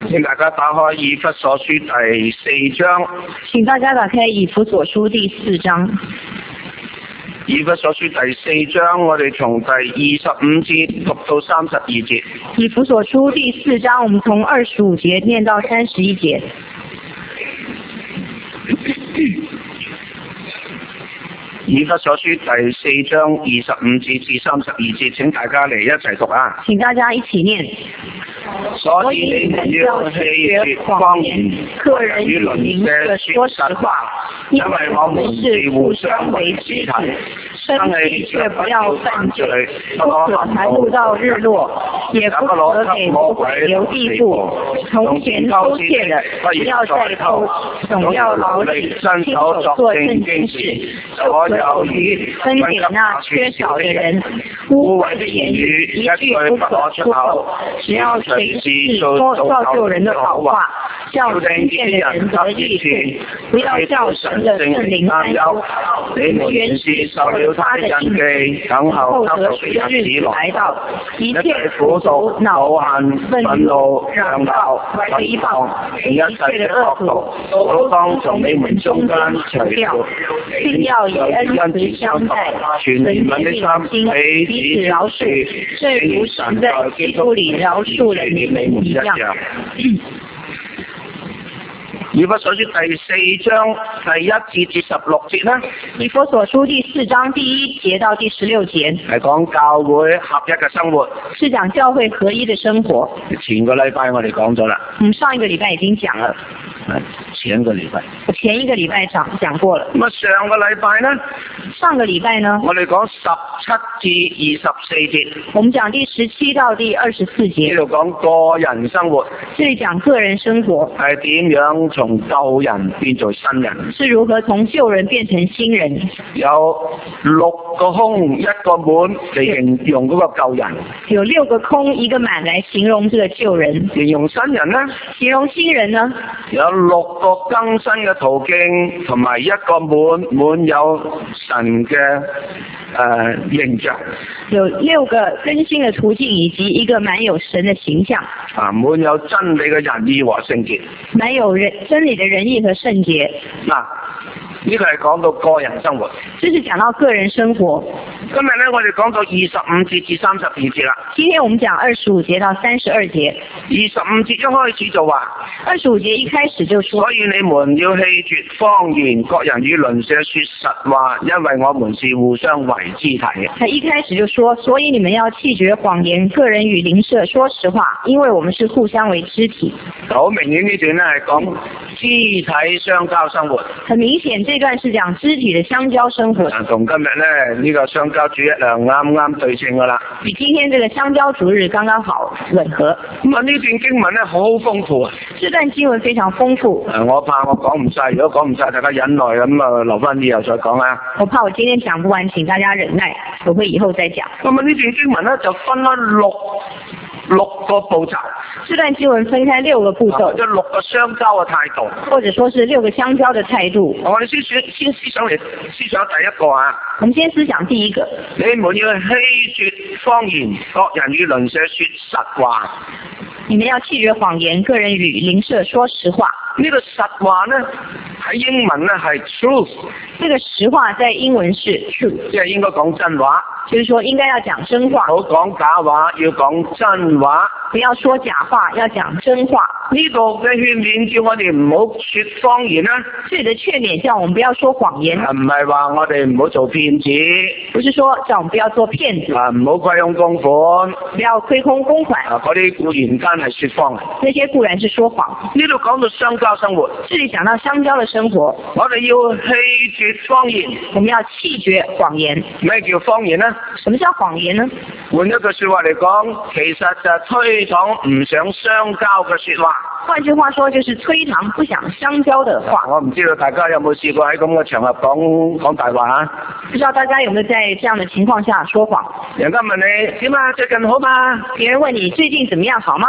請大家打開以弗所書第4章。 請大家打開以弗所書第4章。 以弗所書第4章，我哋從第25節讀到32節。 以弗所書第4章，我們從25節念到31節。 以弗所書第4章25節至32節，請大家嚟一齊讀啊！ 請大家一起念。 所以你們要棄絕謊言，個人與鄰舍說實話，因為我們是互相為肢體， 生氣卻不要犯罪，不可抬怒到日落，也不可給魔鬼留地步。從前偷竊的，不要再偷，總要牢記親手做正經事，就可以分給那缺少的人。污穢的言語一句不可出口，只要隨時說造就人的好話，叫聽見的人得益處，不要叫神的聖靈擔憂。你們原是受了他的印記，等候他的日子來到，一切苦毒、惱恨、憤怒、嚷鬧、誹謗，一切的惡毒，都當從你們中間除掉，並要以恩慈相待，存憐憫的心，彼此饒恕，正如神在基督裏饒恕了你們一樣。 以弗所書第4章第1節至16節啦。 以弗所書第4章第1節到第16節係講教會合一嘅生活， 是講教會合一的生活。 前個禮拜我哋講咗啦。 上一個禮拜已經講了。 前一個禮拜講過了。 咁啊，上個禮拜呢？ 上個禮拜呢？ 我哋講17至24節。 我們講第17到第24節。 呢度講個人生活。 這裡講個人生活。 係點樣從舊人變做新人？ 是如何從舊人變成新人？ 有6個空一個滿嚟形容嗰個舊人。 有6個空一個滿來形容這個舊人。 形容新人呢？ 形容新人呢？ 有6個更新嘅途徑，同埋一個滿有神嘅形象。 有6個更新嘅途徑，以及一個滿有神嘅形象。 滿有真理嘅仁義和聖潔。 滿有真理嘅仁義和聖潔。 呢個係講到個人生活。 這是講到個人生活。 今日呢，我哋講到25節至32節啦。 今天我們講25節到32節。 25節一開始就話 ，25節一開始就說， 所以你們要棄絕謊言，各人與鄰舍說實話，因為我們是互相為肢體。 他一開始就說，所以你們要棄絕謊言，個人與鄰舍說實話，因為我們是互相為肢體。 好明顯呢段呢係講肢體相交生活。 很明顯這段是講肢體的相交生活。 同今日呢，呢個相交主日啱啱對稱噶啦。 與今天這個相交主日剛剛好吻合。 咁啊呢段經文呢好豐富啊。 這段經文非常豐富。 我怕我講唔晒，如果講唔晒，大家忍耐咁啊，留翻以後再講啊。 我怕我今天講不完，請大家忍耐，我會以後再講。 咁啊呢段經文呢就分開六個步驟。 這段經文分開6個步驟， 即係6個相交嘅態度， 或者說是6個相交的態度。 我哋先思想第一個啊。 我們先思想第一個。 你們要棄絕謊言，各人與鄰舍說實話。 你們要棄絕謊言，個人與鄰舍說實話。 呢個實話呢，喺英文呢係 truth。 這個實話在英文是 truth， 即係應該講真話。 就是說應該要講真話。 唔好講假話，要講真話。 不要說假話，要講真話。 呢度嘅勸勉叫我哋唔好說謊言啦。 這裡的勸勉叫我們不要說謊言。 唔係話我哋唔好做騙子。 不是說叫我們不要做騙子。 唔好虧空公款。 不要虧空公款。 嗰啲固然間係說謊。 那些固然是說謊。 呢度講到相交生活。 這裡講到相交的生活。 我哋要棄絕謊言。 我們要棄絕謊言。 咩叫謊言呢？ 什麼叫謊言呢？ 換一句說話嚟講，其實就係推搪唔想相交嘅說話。 換句話說，就是推搪不想相交的話。 我唔知道大家有冇試過喺咁嘅場合講大話啊？ 不知道大家有沒有在這樣的情況下說謊？ 人家問你點啊？最近好嗎？ 別人問你最近怎麼樣，好嗎？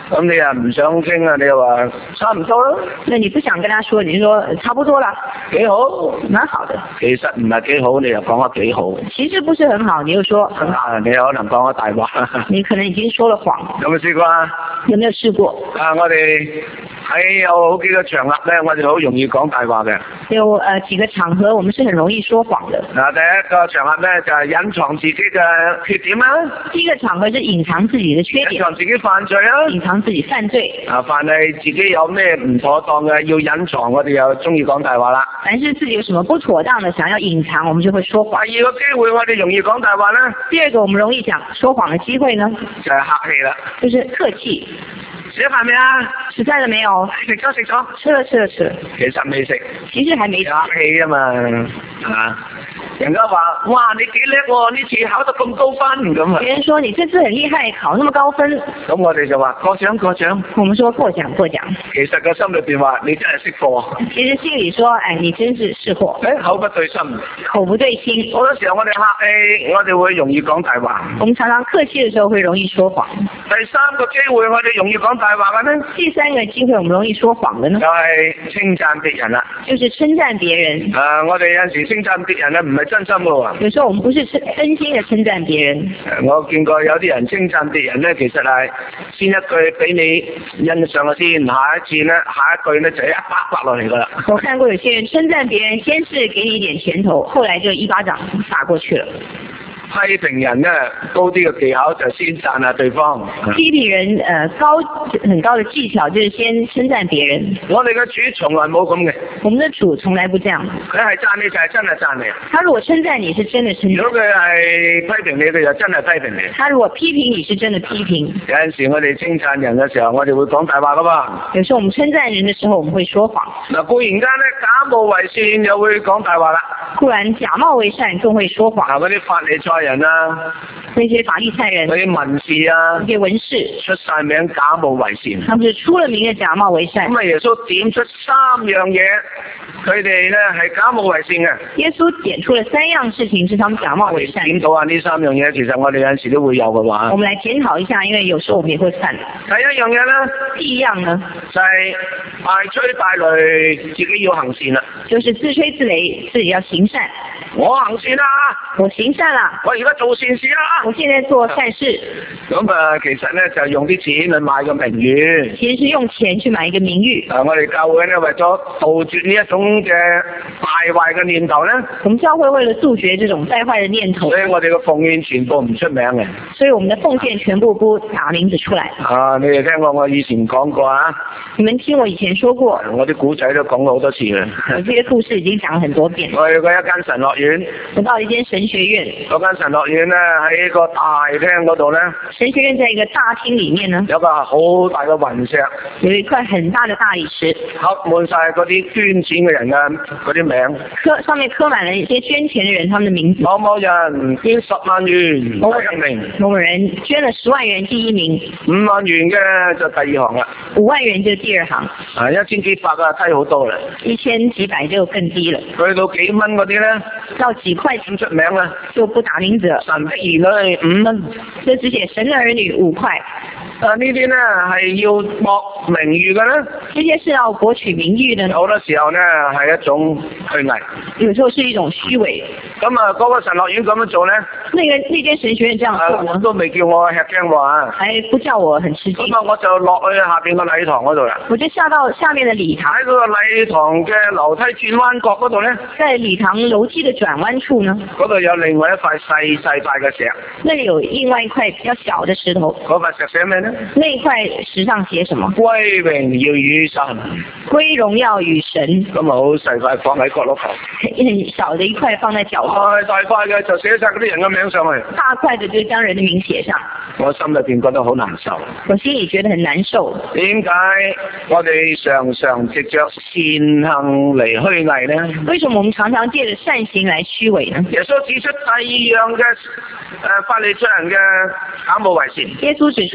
咁你又唔想傾啊？你又話差唔多咯。 那你不想跟他說，你就說差不多了， 幾好， 蠻好的。 其實唔係幾好，你又講得幾好。 其實不是很好，你又說很好。 你可能講咗大話。 你可能已經說了謊。 有冇試過啊？ 有沒有試過？ 我哋喺有好幾個場合咧，我哋好容易講大話嘅。 有幾個場合，我們是很容易說謊的。 第一個場合咧就係隱藏自己嘅缺點啦。 第一個場合是隱藏自己的缺點。 隱藏自己犯罪啦。 隱藏自己犯罪。 凡係自己有咩唔妥當嘅要隱藏，我哋又中意講大話啦。 凡是自己有什麼不妥當的想要隱藏，我們就會說謊。 第二個機會我哋容易講大話啦。 第二個我們容易講說謊的機會呢， 就係客氣啦。 就是客氣。 食咗飯未啊？ 食飯了沒有？ 食咗食咗。 吃了吃了吃了。 其實未食。 其實還沒食。 客氣啊嘛，人家話：哇，你幾叻喎！呢次考得咁高分咁啊！ 別人說你這次很厲害，考那麼高分。 咁我哋就話過獎過獎。 我們說過獎過獎。 其實個心裏邊話你真係識貨。 其實心裏說，哎，你真是識貨。 口不對心。口不對心。 好多時候我哋客氣，我哋會容易講大話。 我們常常客氣的時候會容易說謊。 第三個機會我哋容易講大話嘅呢？ 第三個機會我們容易說謊嘅呢？ 就係稱讚別人啦。 就是稱讚別人。 我哋有陣時稱讚別人咧，唔係真心嘅喎。 有時候我們不是真心的稱讚別人。 我見過有啲人稱讚別人咧，其實係先一句俾你欣賞咗先，下一次咧，下一句咧就一巴刮落嚟噶啦。 我看過有些人稱讚別人，先是給你一點拳頭，後來就一巴掌打過去了。 批評人咧高啲嘅技巧就先讚下對方。 批評人很高的技巧就是先稱讚別人。 我哋嘅主從來冇咁嘅。 我們的主從來不這樣。 佢係讚你就係真係讚你。 他如果稱讚你是真的稱讚。 如果佢係批評你，佢就真係批評你。 他如果批評你是真的批評。 有陣時我哋稱讚人嘅時候，我哋會講大話噶嘛。 有時候我們稱讚人的時候，我們會說謊。 嗱，固然間咧假冒為善又會講大話啦。 固然假冒為善更會說謊。 嗰啲法利賽人啊， 那些法利賽人， 嗰啲文士啊， 那些文士出晒名假冒為善。 他們是出了名嘅假冒為善。 咁啊，耶穌點出三樣嘢，佢哋咧係假冒為善嘅。 耶穌點出了三樣事情是他們假冒為善。 檢討下呢三樣嘢，其實我哋有陣時都會有嘅話。 我們來檢討一下，因為有時候我們也會犯。 第一樣嘢咧， 第一樣呢， 就係大吹大擂，自己要行善啦。 就是自吹自擂，自己要行善。 我行善啦， 我行善啦， 我而家做善事啦， 我現在做善事。 咁啊，其實咧就用啲錢去買個名譽。 其實是用錢去買一個名譽。 我哋教會咧為咗杜絕呢一種嘅敗壞嘅念頭咧， 我們教會為了杜絕這種敗壞嘅念頭， 所以我哋嘅奉獻全部唔出名嘅。 所以我們的奉獻全部不打名字出來。 你哋聽過我以前講過啊？ 你們聽我以前說過。 我啲古仔都講過好多次嘅。 我這些故事已經講了很多遍。 我去過一間神樂院。 我到一間神學院。 嗰間神樂院咧喺個大廳嗰度咧。 神學院在一個大廳裡面呢。 有個好大嘅雲石。 有一塊很大的大理石。 刻滿晒嗰啲捐錢嘅人嘅嗰啲名。上面刻滿了一些捐錢嘅人，他們的名字。 某某人捐10萬元，第一名。 某某人捐了10萬元，第一名。 5萬元嘅就第二行啦。 5萬元就第二行。 1000幾百啊，低好多啦。 1000幾百就更低了。 去到幾蚊嗰啲咧？ 到幾塊咁出名啦， 就不打名字。 神的兒女5蚊， 就只寫神的兒女5塊。 呢啲咧係要博名譽嘅咧， 這些是要博取名譽的。 好多時候咧係一種虛偽， 有時候是一種虛偽。 咁啊，嗰個神樂院咁樣做咧， 那間神學院這樣做呢， 都未叫我吃驚喎， 還不叫我很吃驚。 咁啊，我就落去下邊個禮堂嗰度啦。 我就下到下面的禮堂。 喺嗰個禮堂嘅樓梯轉彎角嗰度咧， 在禮堂樓梯的轉彎處呢， 嗰度有另外一塊細塊嘅石。 那裡有另外一塊比較小的石頭。 嗰塊石寫咩咧？ 那一塊石上寫什麼？ 歸榮耀與神。 歸榮耀與神。 咁啊，好細塊放喺角落頭。 很小的一塊放在角落。 大塊嘅就寫晒嗰啲人嘅名上去。大塊嘅就將人的名寫上。 我心裏邊覺得好難受。 我心裡覺得很難受。 點解我哋常常藉着善行嚟虛偽呢？ 為什麼我們常常借着善行來虛偽呢？ 耶穌指出第二樣嘅法利賽人嘅假冒為善。 耶穌指出，既然要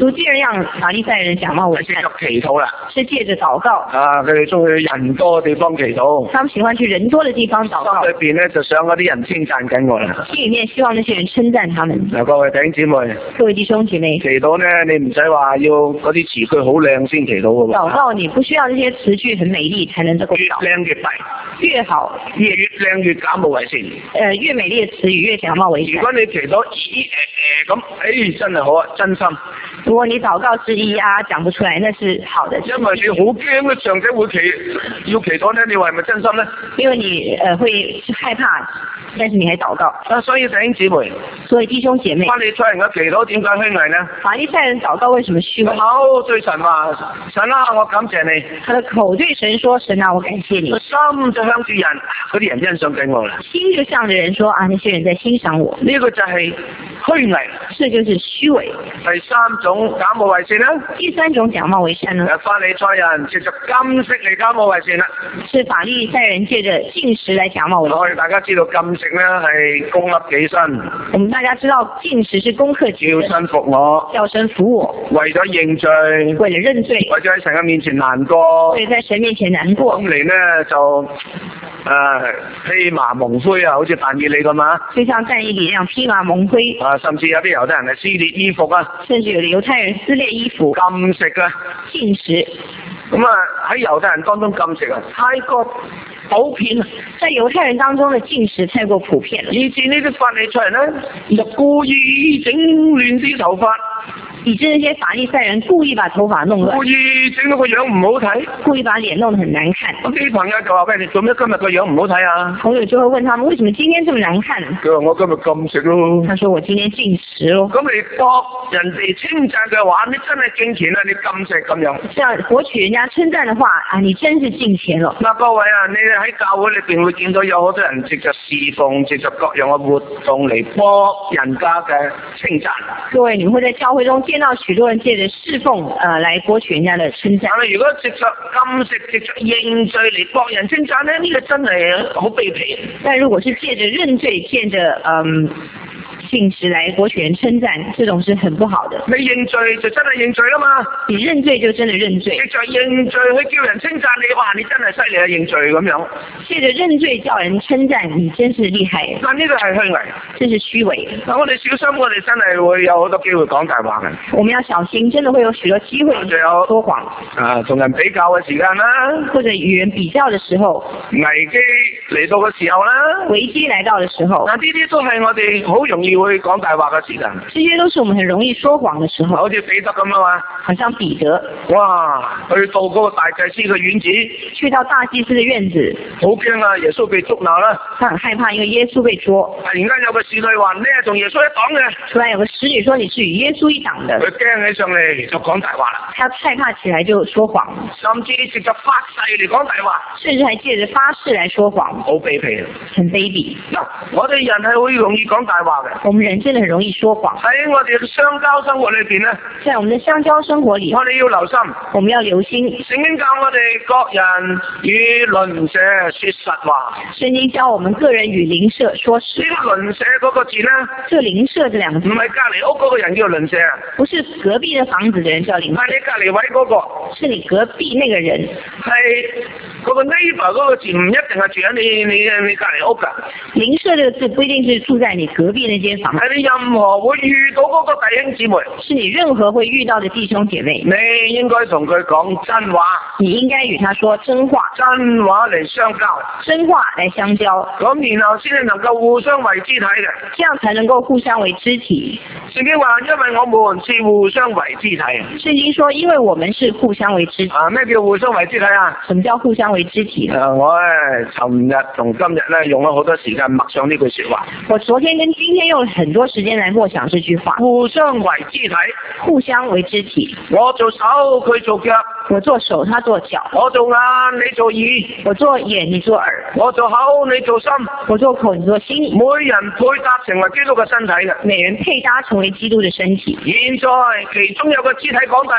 像法利賽人假冒伪善， 係藉着祈禱啦。 是借着禱告。 佢哋中意去人多嘅地方祈禱， 他們喜歡去人多的地方禱告， 心裏邊咧就想嗰啲人稱讚緊我啦。 心裡面希望那些人稱讚他們。 嗱，各位弟兄姊妹， 各位弟兄姐妹， 祈禱咧，你唔使話要嗰啲詞句好靚先祈禱嘅喎。 禱告你不需要那些詞句很美麗才能夠越禱， 靚越弊， 越好， 越靚越假冒為善。 越美麗的詞語越假冒為善。 如果你祈禱咁，真係好啊，真心。 如果你禱告是講不出來，那是好的。 因為你好驚嘅上帝會要祈禱咧，你話係咪真心咧？ 因為你會害怕，但是你還禱告。 所以弟兄姊妹， 所以弟兄姐妹， 法利賽人嘅祈禱點解虛偽呢？ 法利賽人禱告為什麼虛偽？ 口對神話，神啊，我感謝你。 他的口對神說，神啊，我感謝你。 心就向住人，嗰啲人欣賞緊我啦。 心就向着人說啊，那些人在欣賞我。 呢個就係虛偽。 這就是虛偽。 第三種假冒為善啦。 第三種假冒為善呢？ 法利賽人藉着禁食嚟假冒為善啦。 是法利賽人借着禁食來假冒為善。 我哋大家知道禁食咧係攻克己身。 我們大家知道禁食是攻克己身。 叫身服我。 叫身服我。 為咗認罪。 為了認罪。 為咗喺神嘅面前難過。 為了在神面前難過。 咁嚟咧就披麻蒙灰啊，好似但以理咁啊。 就像但以理一樣披麻蒙灰。 甚至有啲猶太人係撕裂衣服啊。 甚至有的猶太人撕裂衣服。 禁食啊。 禁食。 咁喺猶太人當中禁食啊，太過普遍啊。 在猶太人當中的禁食太過普遍了。 以至呢啲法利賽人咧就故意整亂啲頭髮。 以致那些法利賽人故意把頭髮弄亂， 故意整到個樣唔好睇， 故意把臉弄得很難看。 咁啲朋友就話：喂，你做咩今日個樣唔好睇啊？ 朋友就會問他們：為什麼今天這麼難看？ 佢話：我今日禁食咯。 他說：我今天禁食咯。 咁你博人哋稱讚嘅話，你真係敬虔啊！你禁食咁樣。 這樣博取人家稱讚的話啊，你真是敬虔了。 嗱，各位啊，你喺教會裏邊會見到有好多人藉着侍奉、藉着各樣嘅活動嚟博人家嘅稱讚。 各位，你們會在教會中見到許多人借着侍奉來博取人家的稱讚。 但係如果藉着禁食、藉着認罪嚟博人稱讚咧，呢個真係好卑鄙。 但如果是借着認罪、借着禁食來博取人稱讚，這種是很不好的。 你認罪就真係認罪啦嘛， 你認罪就真的認罪。 藉着認罪去叫人稱讚你，哇！你真係犀利啊！認罪咁樣。 借着認罪叫人稱讚，你真是厲害。 但呢個係虛偽， 這是虛偽。 但我哋小心，我哋真係會有好多機會講大話嘅。 我們要小心，真的會有許多機會說謊。 同人比較嘅時間啦， 或者與人比較嘅時候， 危機嚟到嘅時候啦， 危機來到嘅時候， 嗱，呢啲都係我哋好容易會講大話嘅時間。 這些都是我們很容易說謊嘅時候。 好似彼得咁啊嘛， 好像彼得， 哇，去到嗰個大祭司嘅院子， 去到大祭司嘅院子， 好驚啊！耶穌被捉拿啦， 他很害怕，因為耶穌被捉。 突然間有個侍女話：你係同耶穌一黨嘅。 突然有個使女說：你是與耶穌一黨的。 佢驚起上嚟就講大話啦。 他害怕起來就說謊， 甚至藉着發誓嚟講大話， 甚至還借着發誓來說謊， 好卑鄙， 很卑鄙。 嗱，我哋人係好容易講大話嘅。 我們人真的很容易說謊。 喺我哋嘅相交生活裏邊咧， 在我們的相交生活裏， 我哋要留心， 我們要留心。 聖經教我哋各人與鄰舍說實話。 聖經教我們個人與鄰舍說實話。 鄰舍嗰個字咧， 這鄰舍這兩個字， 唔係隔離屋嗰個人叫鄰舍， 不是隔壁的房子的人叫鄰舍， 係你隔離位嗰個， 是你隔壁那個人。 係嗰個 neighbor 嗰個字唔一定係住喺你隔離屋㗎。 鄰舍這個字不一定是住在你隔壁那間房子， 係你任何會遇到嗰個弟兄姊妹， 是你任何會遇到的弟兄姐妹， 你應該同佢講真話， 你應該與他說真話， 真話嚟相交， 真話來相交， 咁然後先係能夠互相為肢體嘅， 這樣才能夠互相為肢體。 聖經話，因為我們是互相為肢體。 聖經說，因為我們是互相為肢體。 咩叫互相為肢體啊？ 什麼叫互相為肢體？ 我尋日同今日咧用咗好多時間默想呢句說話。 我昨天跟今天用了很多時間來默想這句話。 互相為肢體， 互相為肢體。 我做手，佢做腳； 我做手，他做腳； 我做眼，你做耳； 我做眼，你做耳； 我做口，你做心； 我做口，你做心。 每人配搭成為基督嘅身體嘅， 每人配搭成為基督嘅身體。 現在其中有個肢體講大話，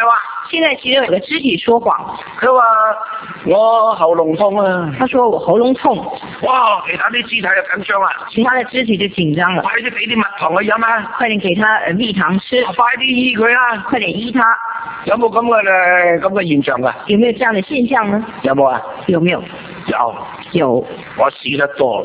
現在其中有個肢體說謊， 佢話我喉嚨痛啊。 他說我喉嚨痛。 哇！其他啲肢體就緊張啦， 其他的肢體就緊張了。 快啲俾啲蜜糖佢飲啊！ 快點給他蜜糖吃。 快啲醫佢啊！ 快點醫他。 有冇咁嘅現象㗎？ 有沒有這樣的現象呢？ 有冇啊？ 有沒有？ 有。 有。 我試得多。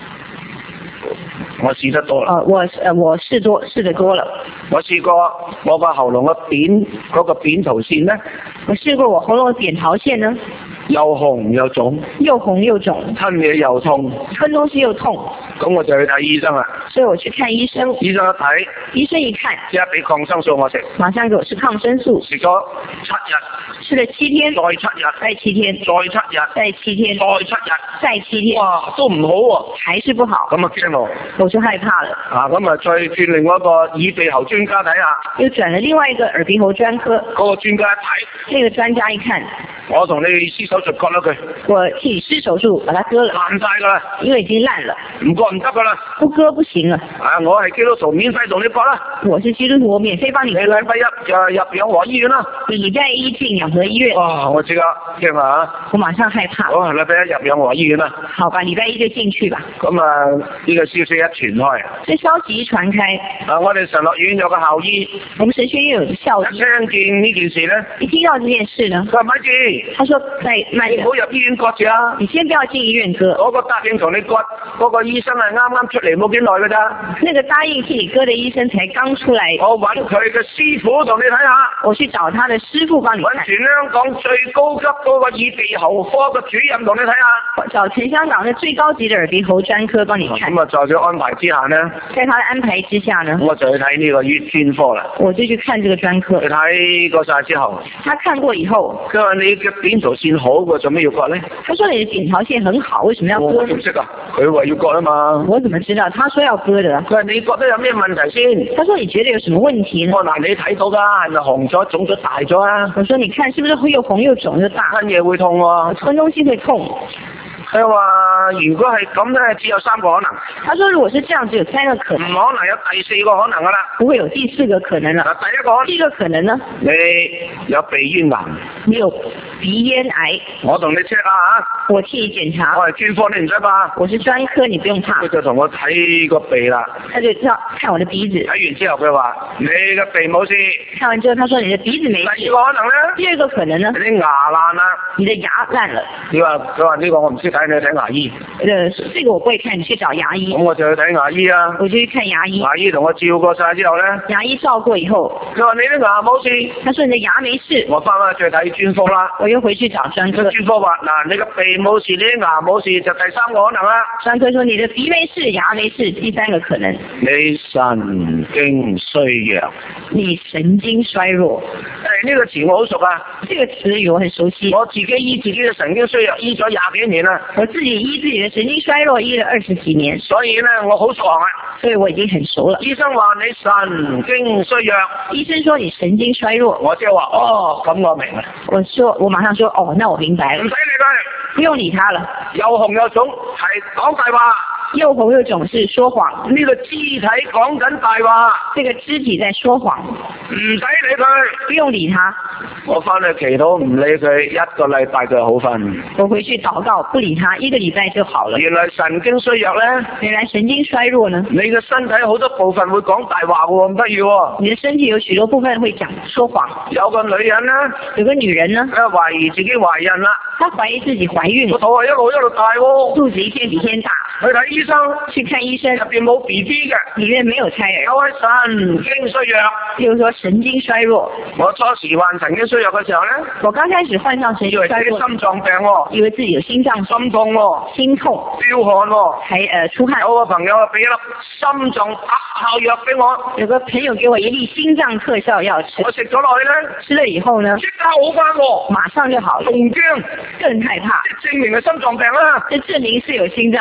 我試得多啦。 我試得多了。 我試過我個喉嚨個扁桃腺呢。 我試過我喉嚨的扁桃腺呢。 又紅又腫。 又紅又腫。 吞嘢又痛。 吞東西又痛。 咁我就去睇醫生啦。 所以我去看醫生。 醫生一睇。 醫生一看。 即刻俾抗生素我食。 馬上給我吃抗生素。 食咗7日。 吃了7天。 再7日。 再7天。 再7日。 再7天。 再7日。 再7天。 哇，都唔好喎。 還是不好。 咁啊驚咯。 我就害怕了。 咁啊再轉另外一個耳鼻喉專家睇下。 又轉了另外一個耳鼻喉專科。 嗰個專家一睇。 那個專家一看。 我同你施手術割咗佢。 我替你施手術把它割了。 爛晒噶啦。 因為已經爛了。 唔割唔得噶啦。 不割不行啊。 我係基督徒，免費同你割啦。 我是基督徒，我免費幫你。 你禮拜一就入養和醫院啦。 禮拜一進養和醫院。 哇！我即刻驚啊！ 我馬上害怕。 好，禮拜一入養和醫院啦。 好吧，禮拜一就進去吧。 咁呢個消息一傳開。 這消息一傳開。 我哋神學院有個校醫。 我們神學院有個校醫。 一聽見呢件事咧。 一聽到這件事呢。 佢話咪住。 他說慢你唔好入醫院割住啊！ 你先不要進醫院割。 嗰個答應同你割嗰個醫生係啱啱出嚟冇幾耐㗎咋。 那個答應替你割的醫生才剛出來。 我揾佢嘅師傅同你睇下。 我去找他的師傅幫你看。 揾全香港最高級嗰個耳鼻喉科嘅主任同你睇下。 找全香港的最高級的耳鼻喉專科幫你看。 咁啊，在佢安排之下呢？ 在他的安排之下呢？ 我就去睇呢個專科啦。 我就去看這個專科。 去睇過晒之後。 他看過以後。 佢話你嘅扁桃腺好過，做咩要割呢？ 他說你的扁桃腺很好，為什麼要割？ 我唔識啊，佢話要割啊嘛。 我怎麼知道？他說要割的。 佢話你覺得有咩問題先？ 他說你覺得有什麼問題呢？ 我嗱你睇到㗎，係咪紅咗、腫咗、大咗啊？ 我說你看，是不是會又紅又腫又大？ 吞嘢會痛喎。 吞東西會痛。 佢話如果係咁咧，只有3個可能。 他說如果是這樣，只有3個可能。 唔可能有第4個可能㗎啦。 不會有第4個可能啦。第一個可能呢？ 你有鼻咽癌。 你有鼻咽癌。 我同你 check 下。 我替你檢查。 我係專科，你唔使怕。 我是專科，你不用怕。 佢就同我睇個鼻啦。 他就要看我的鼻子。 睇完之後佢話你嘅鼻冇事。 看完之後，他說你的鼻子沒事。 第2個可能咧？ 第2個可能呢？ 你啲牙爛啦。 你的牙爛了。 佢話呢個我唔識睇，你去睇牙醫。 這個我不會看，你去找牙醫。 咁我就去睇牙醫啊。 我就去看牙醫。 牙醫同我照過晒之後咧。 牙醫照過以後。 佢話你啲牙冇事。 他說你的牙沒事。 我翻返去再睇專科啦。 我又回去找專科。 專科話嗱，你個鼻冇事，你啲牙冇事，就第3個可能啦。 專科說你的鼻沒事，牙沒事，第3個可能。 你神經衰弱。 你神經衰弱。 呢個詞我好熟啊。 這個詞語我很熟悉。 我自己醫自己嘅神經衰弱醫咗20幾年啦。 我自己醫自己的神經衰弱醫了20幾年。 所以呢，我好熟啊。 所以我已經很熟了。 醫生話你神經衰弱。 醫生說你神經衰弱。 我即係話哦，咁我明啦。 我馬上說哦，那我明白了。 唔使理佢。 不用理他了。 又紅又腫係講大話。 又紅又腫是說謊。 呢個肢體講緊大話。 這個肢體在說謊。 唔使理佢。 不用理他。 我翻去祈禱唔理佢，1個禮拜就好瞓。 我回去禱告不理他，1個禮拜就好了。 原來神經衰弱呢？ 原來神經衰弱呢？ 你嘅身體好多部分會講大話喎，唔得意喎。 你的身體有許多部分會講說謊。 有個女人呢？ 有個女人呢？ 佢懷疑自己懷孕啦。 她懷疑自己懷孕。 個肚係一路大喎。 肚子一天比一天大。 去睇醫生。 去看醫生。 入邊冇 BB 嘅。 裡面沒有胎兒。 有係神經衰弱。 就是說神經衰弱。 我初時患神經衰弱嘅時候呢？ 我剛開始患上神經衰弱。 以為自己心臟病喎。 以為自己有心臟心痛喎。 心痛。 飆汗喎。 還出汗。 有個朋友俾一粒心臟特效藥俾我。 有個朋友給我一粒心臟特效藥吃。 我食咗落去呢？ 吃了以後呢？ 即刻好返喎。 馬上就好了。 仲驚。 更害怕。 證明係心臟病啦。 這證明是有心臟病。 第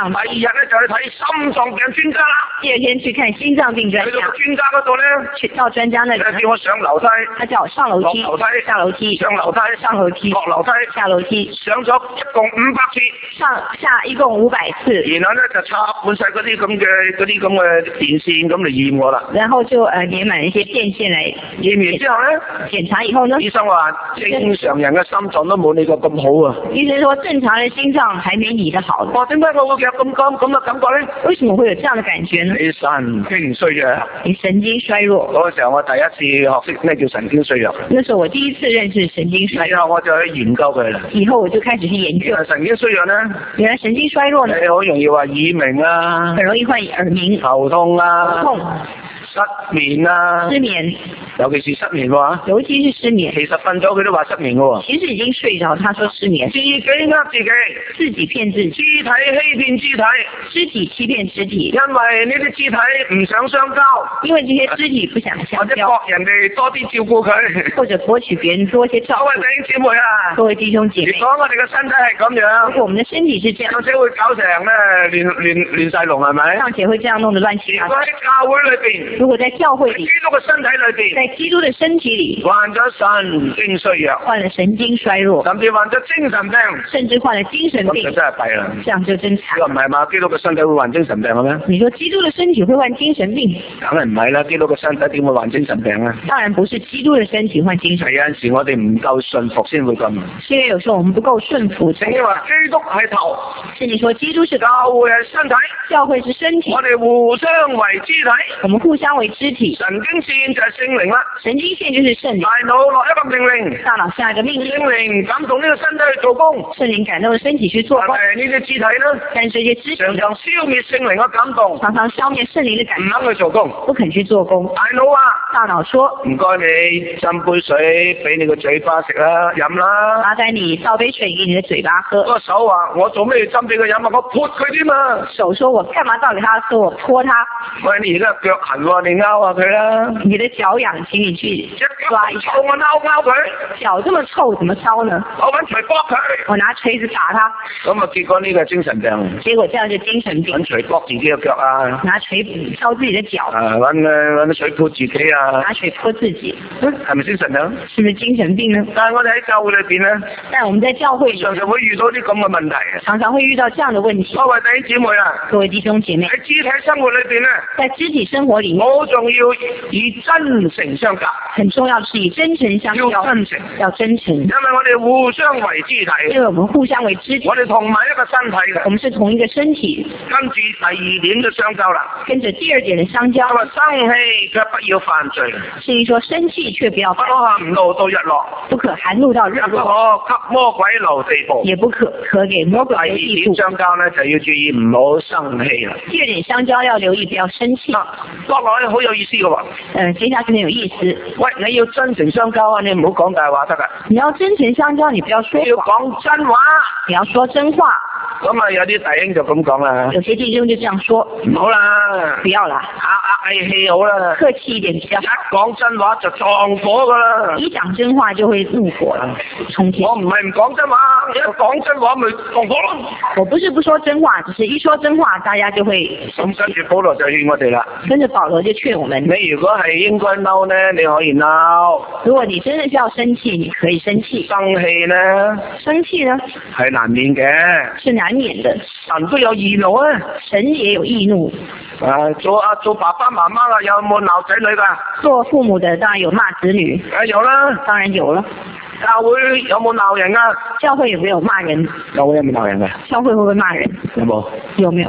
日咧就去睇心臟病專家啦。 第二天去看心臟病專家， 去到專家嗰度咧， 去到專家那裡， 叫我上樓梯， 他叫我上樓梯， 落樓梯， 下樓梯， 上樓梯， 上樓梯， 落樓梯， 下樓梯， 上咗一共500次， 上下一共500次。 然後咧就插滿晒嗰啲咁嘅電線咁嚟驗我啦。 然後就連滿一些電線嚟驗完之後咧， 檢查以後呢， 醫生話正常人嘅心臟都冇你個咁好啊。 醫生說正常的心臟還沒你的好。 哇，點解我會有咁嘅感覺咧？ 為什麼會有這樣的感覺呢？ 你神經衰弱。 你神經衰弱。 嗰個時候我第一次學識咩叫神經衰弱。 那時候我第一次認識神經衰弱。 然後我就去研究佢啦。 以後我就開始去研究。 神經衰弱呢？ 原來神經衰弱呢？ 你好容易話耳鳴啊。 很容易患耳鳴。 頭痛啊。 頭痛。 失眠啊，失眠，尤其是失眠喎。 尤其是失眠。 其實瞓咗佢都話失眠嘅喎。 其實已經睡着，他說失眠。 自己呃自己， 自己騙自己。 肢體欺騙肢體， 肢體欺騙肢體。 因為呢啲肢體唔想相交， 因為這些肢體不想相交。或者博人哋多啲照顧佢， 或者博取別人多些照顧。 各位弟兄姊妹啊， 各位弟兄姐妹。 如果我哋嘅身體係咁樣， 如果我們的身體是這樣， 尚且會搞成咧亂晒龍係咪？ 尚且會這樣弄得亂七八糟。 如果喺教會裏邊， 如果在教會裏。 基督嘅身體裏邊， 在基督的身體裏患咗神經衰弱， 患了神經衰弱， 甚至患咗精神病， 甚至患了精神病， 咁就真係弊啦。 這樣就真慘。 呢個唔係嘛？基督嘅身體會患精神病嘅咩？ 你說基督的身體會患精神病？ 梗係唔係啦，基督嘅身體點會患精神病啊？ 當然不是基督的身體患精神病。 係有陣時我哋唔夠順服先會咁。 因為有時候我們不夠順服。 聖經話基督係頭， 聖經說基督是教會係身體， 教會是身體， 我哋互相為肢體， 我們互相為肢體。 神經線就係聖靈啦， 神經線就是聖靈。 大腦落一個命令， 大腦下一個命令， 聖靈感動呢個身體去做工， 聖靈感動身體去做工。 呢啲肢體呢， 但是這些肢體常常消滅聖靈嘅感動， 常常消滅聖靈的感動， 唔肯去做工， 不肯去做工。 大腦啊， 大腦說唔該你斟杯水俾你個嘴巴食啦，飲啦。 麻煩你倒杯水給你的嘴巴喝。 個手話我做咩要斟俾佢飲啊？我潑佢添嘛。 手說我幹嘛倒給他喝？我潑他。 喂，你而家腳痕喎，你拗下佢啦。 你的腳癢，請你去抓一下。 我拗佢。 腳這麼臭，怎麼燒呢？ 我揾錘剝佢。 我拿錘子打他。 咁啊，結果呢個精神病。 結果這樣就精神病。 揾錘剝自己嘅腳啊。 拿錘燒自己的腳。 揾水潑自己啊。 拿水潑自己。 係咪精神病？ 是不是精神病呢？ 但係我哋喺教會裏邊呢， 但我們在教會常常會遇到啲咁嘅問題。 常常會遇到這樣的問題。 各位弟兄姊妹啊， 各位弟兄姐妹， 喺肢體生活裏邊呢， 在肢體生活裏面， 好重要以真誠相交。 很重要是以真誠相交。 要真誠， 要真誠。 因為我哋互相為肢體。 因為我們互相為肢體。 我哋同埋一個身體嘅。 我們是同一個身體。 跟住第二點嘅相交啦。 跟着第二點的相交。 生氣卻不要犯罪。 是你說生氣卻不要犯罪。 不可含怒到日落。 不可含怒到日落。 不可給魔鬼留地步。 也不可給魔鬼留地步。 第二點相交呢，就要注意唔好生氣啦。 第二點相交要留意不要生氣。 落落去好有意思嘅喎。 接下去很有意思。 喂，你要真誠相交啊，你唔好講大話得㗎。 你要真誠相交，你不要說謊。 要講真話。 你要說真話。 咁啊，有啲弟兄就咁講啦。 有些弟兄就這樣說。 唔好啦， 不要啦。 翳氣好啦。 客氣一點比較好。 一講真話就撞火㗎啦。 一講真話就會怒火了，衝天。 我唔係唔講真話，一講真話咪撞火咯。 我不是不說真話，只是一說真話，大家就會。 咁跟住保羅就勸我哋啦。 跟着保羅就勸我們。 你如果係應該嬲呢，你可以嬲。 如果你真的是要生氣，你可以生氣。 生氣呢？ 生氣呢？ 係難免嘅。 是難免的。 神都有義怒啊。 神也有義怒。 做爸爸媽媽啦，有冇鬧仔女噶？ 做父母的當然有罵子女。 有啦。 當然有了。 教會有冇鬧人啊？ 教會有沒有罵人？ 教會有冇鬧人噶？ 教會會不會罵人？ 有冇？ 有沒有？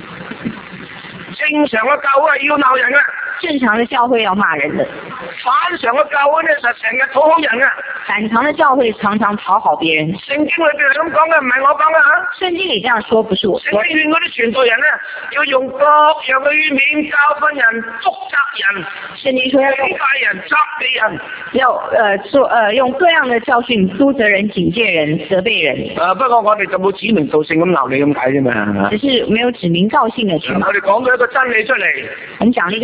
正常嘅教會係要鬧人嘅。 正常的教會要罵人的。 反常嘅教會呢，就成日討好人嘅。 反常的教會常常討好別人。 聖經裏邊係咁講嘅，唔係我講嘅吓。聖經裏這樣說，不是我說。 聖經勸嗰啲傳道人呢，要用各樣嘅語面教訓人、督責人。 聖經說要警戒人、責備人。 要用各樣的教訓督責人、警戒人、責備人。 不過我哋就冇指名道姓咁鬧你咁解啫嘛。 只是沒有指名道姓的去罵。 我哋講咗一個真理出嚟。 我們講了一個真理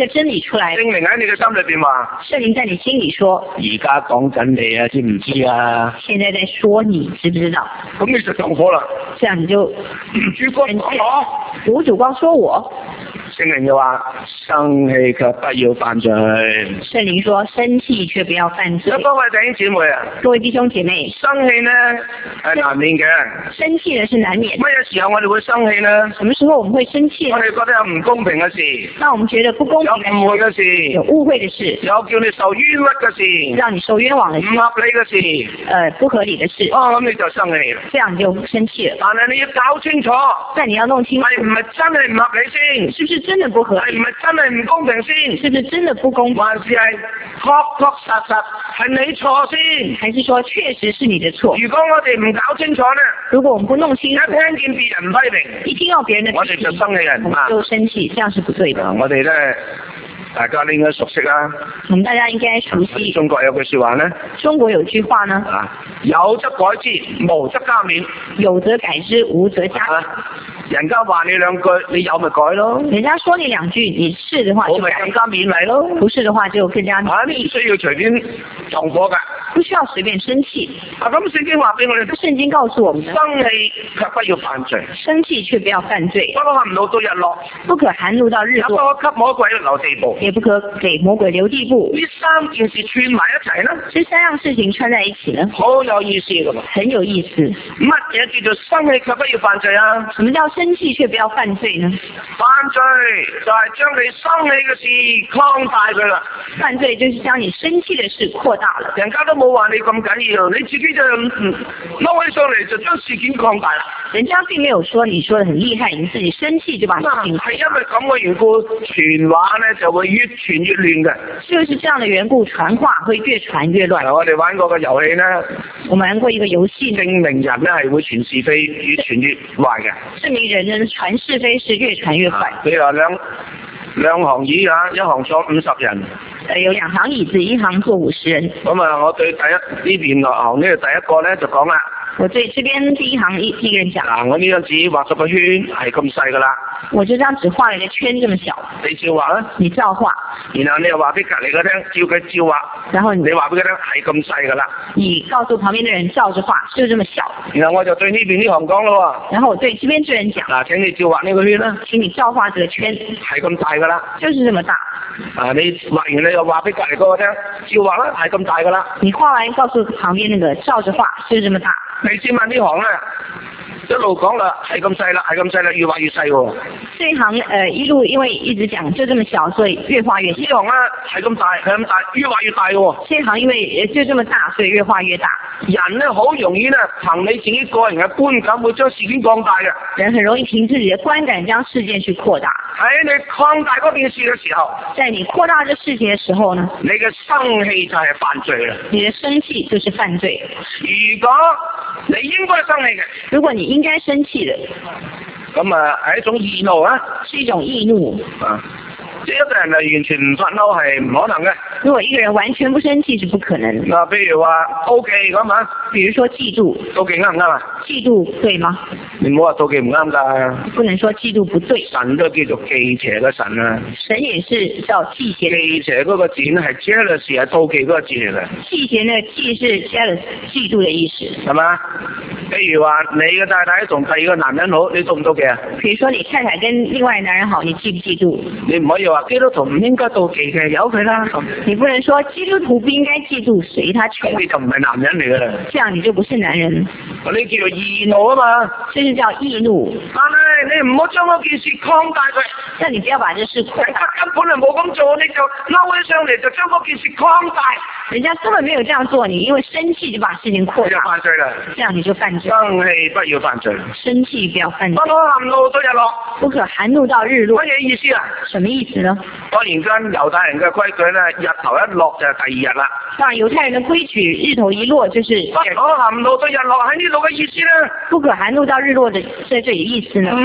出來。 聖靈喺你嘅心裏邊話， 聖靈在你心裡說， 而家講緊你啊，知唔知啊？ 現在在說你，知不知道？ 咁你就上火啦。 這樣你就主光講我， 吳主光說我。 聖靈又話生氣卻不要犯罪。 聖靈說生氣卻不要犯罪。 各位弟兄姊妹啊， 各位弟兄姐妹， 生氣呢係難免嘅。 生氣呢是難免。 乜嘢時候我哋會生氣呢？ 什麼時候我們會生氣？ 我哋覺得有唔公平嘅事， 當我們覺得不公平有誤會嘅事， 有誤會的事， 有叫你受冤屈嘅事， 讓你受冤枉的事， 唔合理嘅事， 不合理的事， 咁你就生氣啦。 這樣你就生氣了。 但係你要搞清楚， 但你要弄清楚， 係唔係真係唔合理先？ 是不是真的不合理？ 係唔係真係唔公平先？ 是不是真的不公平？ 還是係確確實實係你錯先？ 還是說確實是你的錯？ 如果我哋唔搞清楚呢， 如果我們不弄清楚， 一聽見別人批評， 一聽到別人的批評， 我哋就生氣人我就生氣，這樣是不對的。 我哋咧，大家應該熟悉啦。 我們大家應該熟悉。 中國有句說話呢， 中國有句話呢， 有則改之，無則加勉。 有則改之，無則加勉。 人家話你兩句，你有咪改咯？ 人家說你兩句，你是的話就改， 更加勉勵咯。 不是的話就更加勉勵。 你需要隨便撞火㗎， 不需要隨便生氣。 咁聖經話俾我哋， 聖經告訴我們， 生氣卻不要犯罪， 生氣卻不要犯罪。 不可含怒到日落， 不可含怒到日落， 不可給魔鬼留地步， 也不可給魔鬼留地步。 呢三件事串埋一齊呢， 這三樣事情串在一起呢， 好有意思㗎嘛， 很有意思。 乜嘢叫做生氣卻不要犯罪啊？ 什麼叫生氣卻不要犯罪呢？ 犯罪就係將你生氣嘅事擴大佢啦。 犯罪就是將你生氣嘅事擴大了。 人家都冇話你咁緊要，你自己就嬲起上嚟就將事件擴大啦。 人家並沒有說你說得很厲害，你自己生氣就把事情。 係因為咁嘅緣故，傳話呢就會越傳越亂嘅。 就是這樣的緣故，傳話會越傳越亂。 我哋玩過個遊戲呢， 我玩過一個遊戲， 證明人呢係會傳是非，越傳越壞嘅。 證明人呢傳是非是越傳越壞。 譬如話兩行椅啊，一行坐50人。 有兩行椅子，一行坐50人。 咁啊，我對呢邊行呢第一個呢就講啦。 我對這邊第一行一個人講。 我呢張紙畫咗個圈係咁細噶啦。我這張紙畫了一個圈，這麼小。 你照畫啊？ 你照畫。 然後你又話俾隔離嗰聽，照佢照畫。 然後你話俾佢聽係咁細噶啦。 你告訴旁邊的人照着畫，就這麼小。 然後我就對呢邊呢行講咯。 然後我對這邊這人講。 嗱，請你照畫呢個圈啦。 請你照畫這個圈。 係咁大噶啦。 就是這麼大。 你畫完你又話俾隔離嗰個聽，照畫啦，係咁大噶啦。 你畫完告訴旁邊那個照着畫，就是這麼大。 你先問呢行咧，一路講啦，係咁細啦，係咁細啦，越畫越細喎。 這一行一路因為一直講就這麼小，所以越畫越小。 呢行咧係咁大，係咁大，越畫越大喎。 這一行因為就這麼大，所以越畫越大。 人咧好容易咧憑你自己個人嘅觀感會將事件擴大嘅。 人很容易憑自己的觀感將事件去擴大。 喺你擴大嗰件事嘅時候， 在你擴大這事情嘅時候呢， 你嘅生氣就係犯罪啦。 你的生氣就是犯罪。 如果你應該生氣嘅， 如果你應該生氣的， 咁係一種義怒啊， 是一種義怒。 即係一個人係完全唔發嬲係唔可能嘅。 如果一個人完全不生氣是不可能的。 嗱，譬如話妒忌咁啊， 比如說嫉妒， 妒忌啱唔啱啊？ 嫉妒對嗎？ 你唔好話妒忌唔啱㗎。 不能說嫉妒不對。 神都叫做忌邪嘅神啊。 神也是叫忌邪。 忌邪嗰個字咧係 jealous 係妒忌嗰個字嚟嘅。 忌邪呢，忌是 jealous 嫉妒嘅意思。 係嘛？譬如話你嘅太太同第二個男人好，你妒唔妒忌啊？ 譬如說你太太跟另外一個男人好，你嫉不嫉妒？你唔可以話基督徒唔應該妒忌嘅，由佢啦。 你不能說基督徒不應該嫉妒，隨他去。 咁你就唔係男人嚟㗎啦。 這樣你就不是男人。 你叫做義怒啊嘛。 這就叫義怒。 但係你唔好將嗰件事擴大佢。 但你不要把這事擴大。 根本係冇咁做，你就嬲起上嚟就將嗰件事擴大。 人家根本沒有這樣做，你因為生氣就把事情擴大。 就犯罪啦。 這樣你就犯罪。 生氣不要犯罪。 生氣不要犯罪。 不可含怒到日落。 不可含怒到日落。 乜嘢意思啊？ 什麼意思呢？ 當然跟猶太人嘅規矩咧，日頭一落就係第二日啦。 當然猶太人嘅規矩，日頭一落就是。 不可含怒到日落喺呢度嘅意思咧？ 不可含怒到日落的在這裡意思呢？ 唔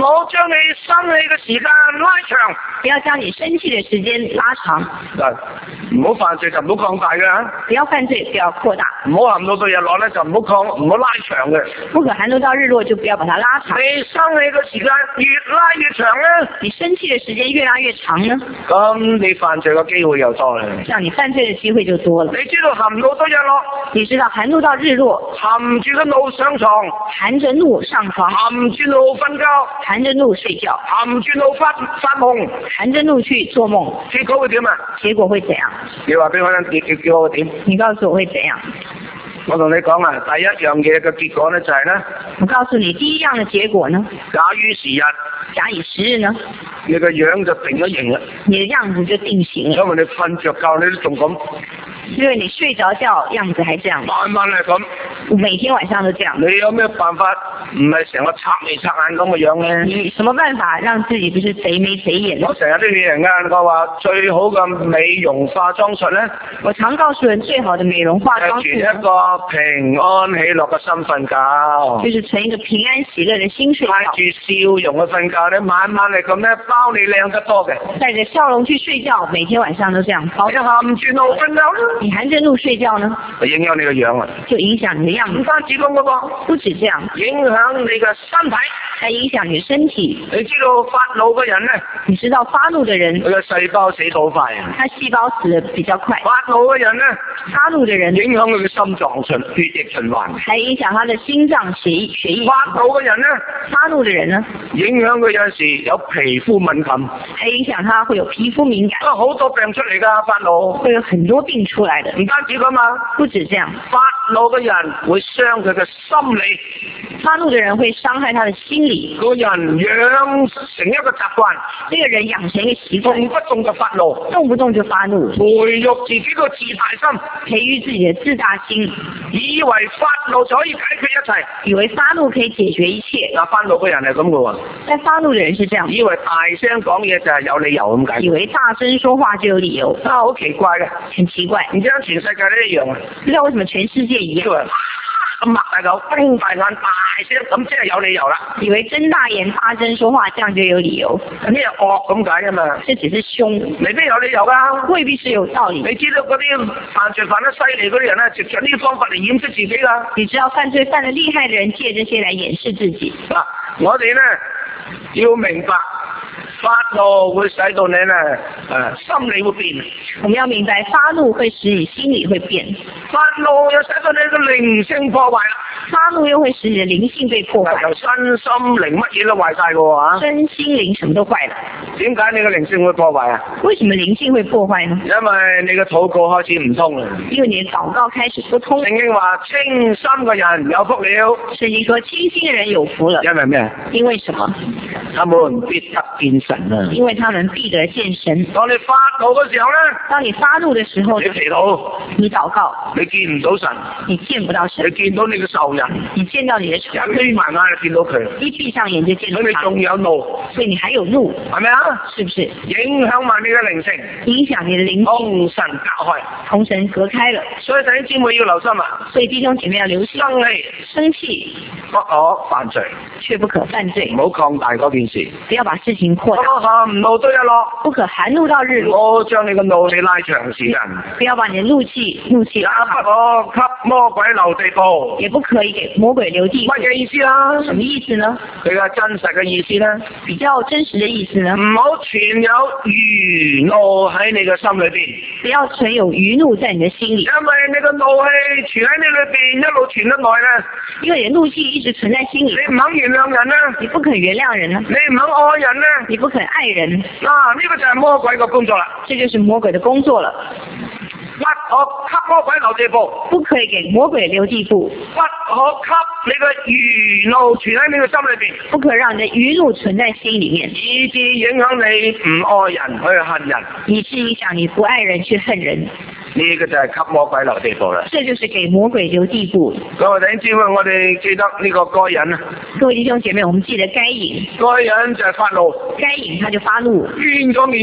好將你生氣嘅時間拉長， 不要將你生氣的時間拉長。 唔好犯罪就唔好擴大嘅， 不要犯罪，不要擴大。 唔好含怒到日落咧就唔好拉長嘅。 不可含怒到日落就不要把它拉長。 你生氣嘅時間越拉越長咧， 你生氣的時間越拉越長呢， 咁你犯罪嘅機會又多啦。 這樣你犯罪的機會就多了。 你知道含怒到日落， 你知道含怒到日落， 含住個怒上床， 含着怒上床， 含住怒瞓覺， 含着怒睡覺， 含住怒發夢， 含着怒去做夢， 結果會點啊？ 結果會怎樣？ 你話俾我聽，叫我點？ 你告訴我會怎樣？ 我同你講啊，第一樣嘢嘅結果咧就係咧， 我告訴你，第一樣嘅結果呢？ 假以時日， 假以時日呢？ 你個樣就定咗型啦。 你的樣子就定型了。 因為你瞓着覺你都仲咁。 因為你睡着覺樣子還這樣， 慢慢嚟咁， 每天晚上都這樣。 你有咩辦法唔係成個插眉插眼咁嘅樣咧？ 你什麼辦法讓自己不是賊眉賊眼？ 我成日都勸人家我話最好嘅美容化妝術咧， 我常告訴人最好的美容化妝術， 存一個平安喜樂嘅心瞓覺， 就是存一個平安喜樂嘅心睡覺， 帶住笑容去瞓覺咧，晚晚嚟咁咧包你靚得多嘅， 帶着笑容去睡覺，每天晚上都這樣包。 你含住怒瞓覺， 你含着怒睡覺呢？ 影響你個樣啊！ 就影響你的樣子。 唔單止咁嘅噃， 不止這樣， 影響你嘅身體， 還影響你的身體。 你知道發怒嘅人咧？ 你知道發怒的人， 佢嘅細胞死得好快啊！ 他細胞死得比較快。 發怒嘅人咧， 發怒的人影響佢嘅心臟血液循環， 還影響他的心臟血液。 發怒嘅人咧， 發怒的人呢， 影響佢有陣時有皮膚敏感， 還影響他會有皮膚敏感。 好多病出嚟㗎，發怒會有很多病出來的。 唔單止咁嘛， 不止這樣， 發怒嘅人會傷佢嘅心理。 發怒的人會傷害他的心理。 個人養成一個習慣， 這個人養成一個習慣， 動不動就發怒， 動不動就發怒， 培育自己個自大心， 培育自己的自大心， 以為發怒就可以解決一切， 以為發怒可以解決一切。 嗱，發怒嘅人係咁嘅喎， 但發怒的人是這樣， 以為大聲講嘢就係有理由咁解， 以為大聲說話就有理由， 好奇怪嘅， 很奇怪。 唔知道全世界都一樣啊， 不知道為什麼全世界一樣。 咁擘大口，瞪大眼，大聲咁，即係有理由啦。 以為睜大眼大聲說話，這樣就有理由。 咩惡咁解啊嘛？ 這只是兇， 未必有理由噶。 未必是有道理。 你知道嗰啲犯罪犯得犀利嗰啲人咧，藉着呢啲方法嚟掩飾自己噶。 你知道犯罪犯得厲害的人借這些來掩飾自己。 嗱，我哋咧要明白。發怒會使到你咧，心理會變。 我們要明白，發怒會使你心理會變。 發怒又使到你嘅靈性破壞啦。 發怒又會使你的靈性被破壞。 由身心靈乜嘢都壞晒嘅喎。 身心靈什麼都壞了。點解你嘅靈性會破壞啊？ 為什麼靈性會破壞呢？ 因為你嘅禱告開始唔通啦。 因為你的禱告開始不通。 聖經話清心嘅人有福了。 聖經說清心嘅人有福了。 因為咩？ 因為什麼？ 他們必得見神啊！ 因為他們必得見神。 當你發怒嘅時候咧， 當你發怒嘅時候， 你祈禱， 你禱告， 你見唔到神， 你見不到神， 你見到你嘅仇人， 你見到你的仇人， 一閉埋眼就見到佢， 一閉上眼就見到他， 所以你仲有怒， 所以你還有怒， 係咪啊？ 是不是？ 影響埋你嘅靈性， 影響你的靈性， 同神隔開， 同神隔開了。 所以弟兄姊妹要留心啊！ 所以弟兄姐妹要留心，生氣不可犯罪， 卻不可犯罪， 唔好擴大嗰件事， 不要把事情擴大。 含怒到日落， 不可含怒到日落。 我將你嘅怒氣拉長時間， 不要把你的怒氣拉長。 不可給魔鬼留地步， 也不可以給魔鬼留地步。 乜嘅意思啊？ 什麼意思呢？ 佢嘅真實嘅意思呢？ 比較真實的意思呢？ 唔好存有餘怒喺你嘅心裏邊， 不要存有餘怒在你的心裏， 因為你嘅怒氣存喺你裏邊，一路存得耐咧。 因為你的怒氣一直存在心裏， 你唔肯原諒人咧， 你不肯原諒人呢？ 你唔肯愛人咧， 你不肯愛人。 呢個就係魔鬼嘅工作啦。 這就是魔鬼的工作了。 不可給魔鬼留地步， 不可以給魔鬼留地步。 不可給你嘅餘怒存喺你嘅心裏邊， 不可讓你的餘怒存在心裏面， 以致影響你唔愛人去恨人， 以致影響你不愛人去恨人。 呢個就係給魔鬼留地步啦。 這就是給魔鬼留地步。 各位弟兄姊妹，我哋記得呢個該隱啊。 各位弟兄姐妹，我們記得該隱。 該隱就係發怒， 該隱他就發怒， 變咗面色，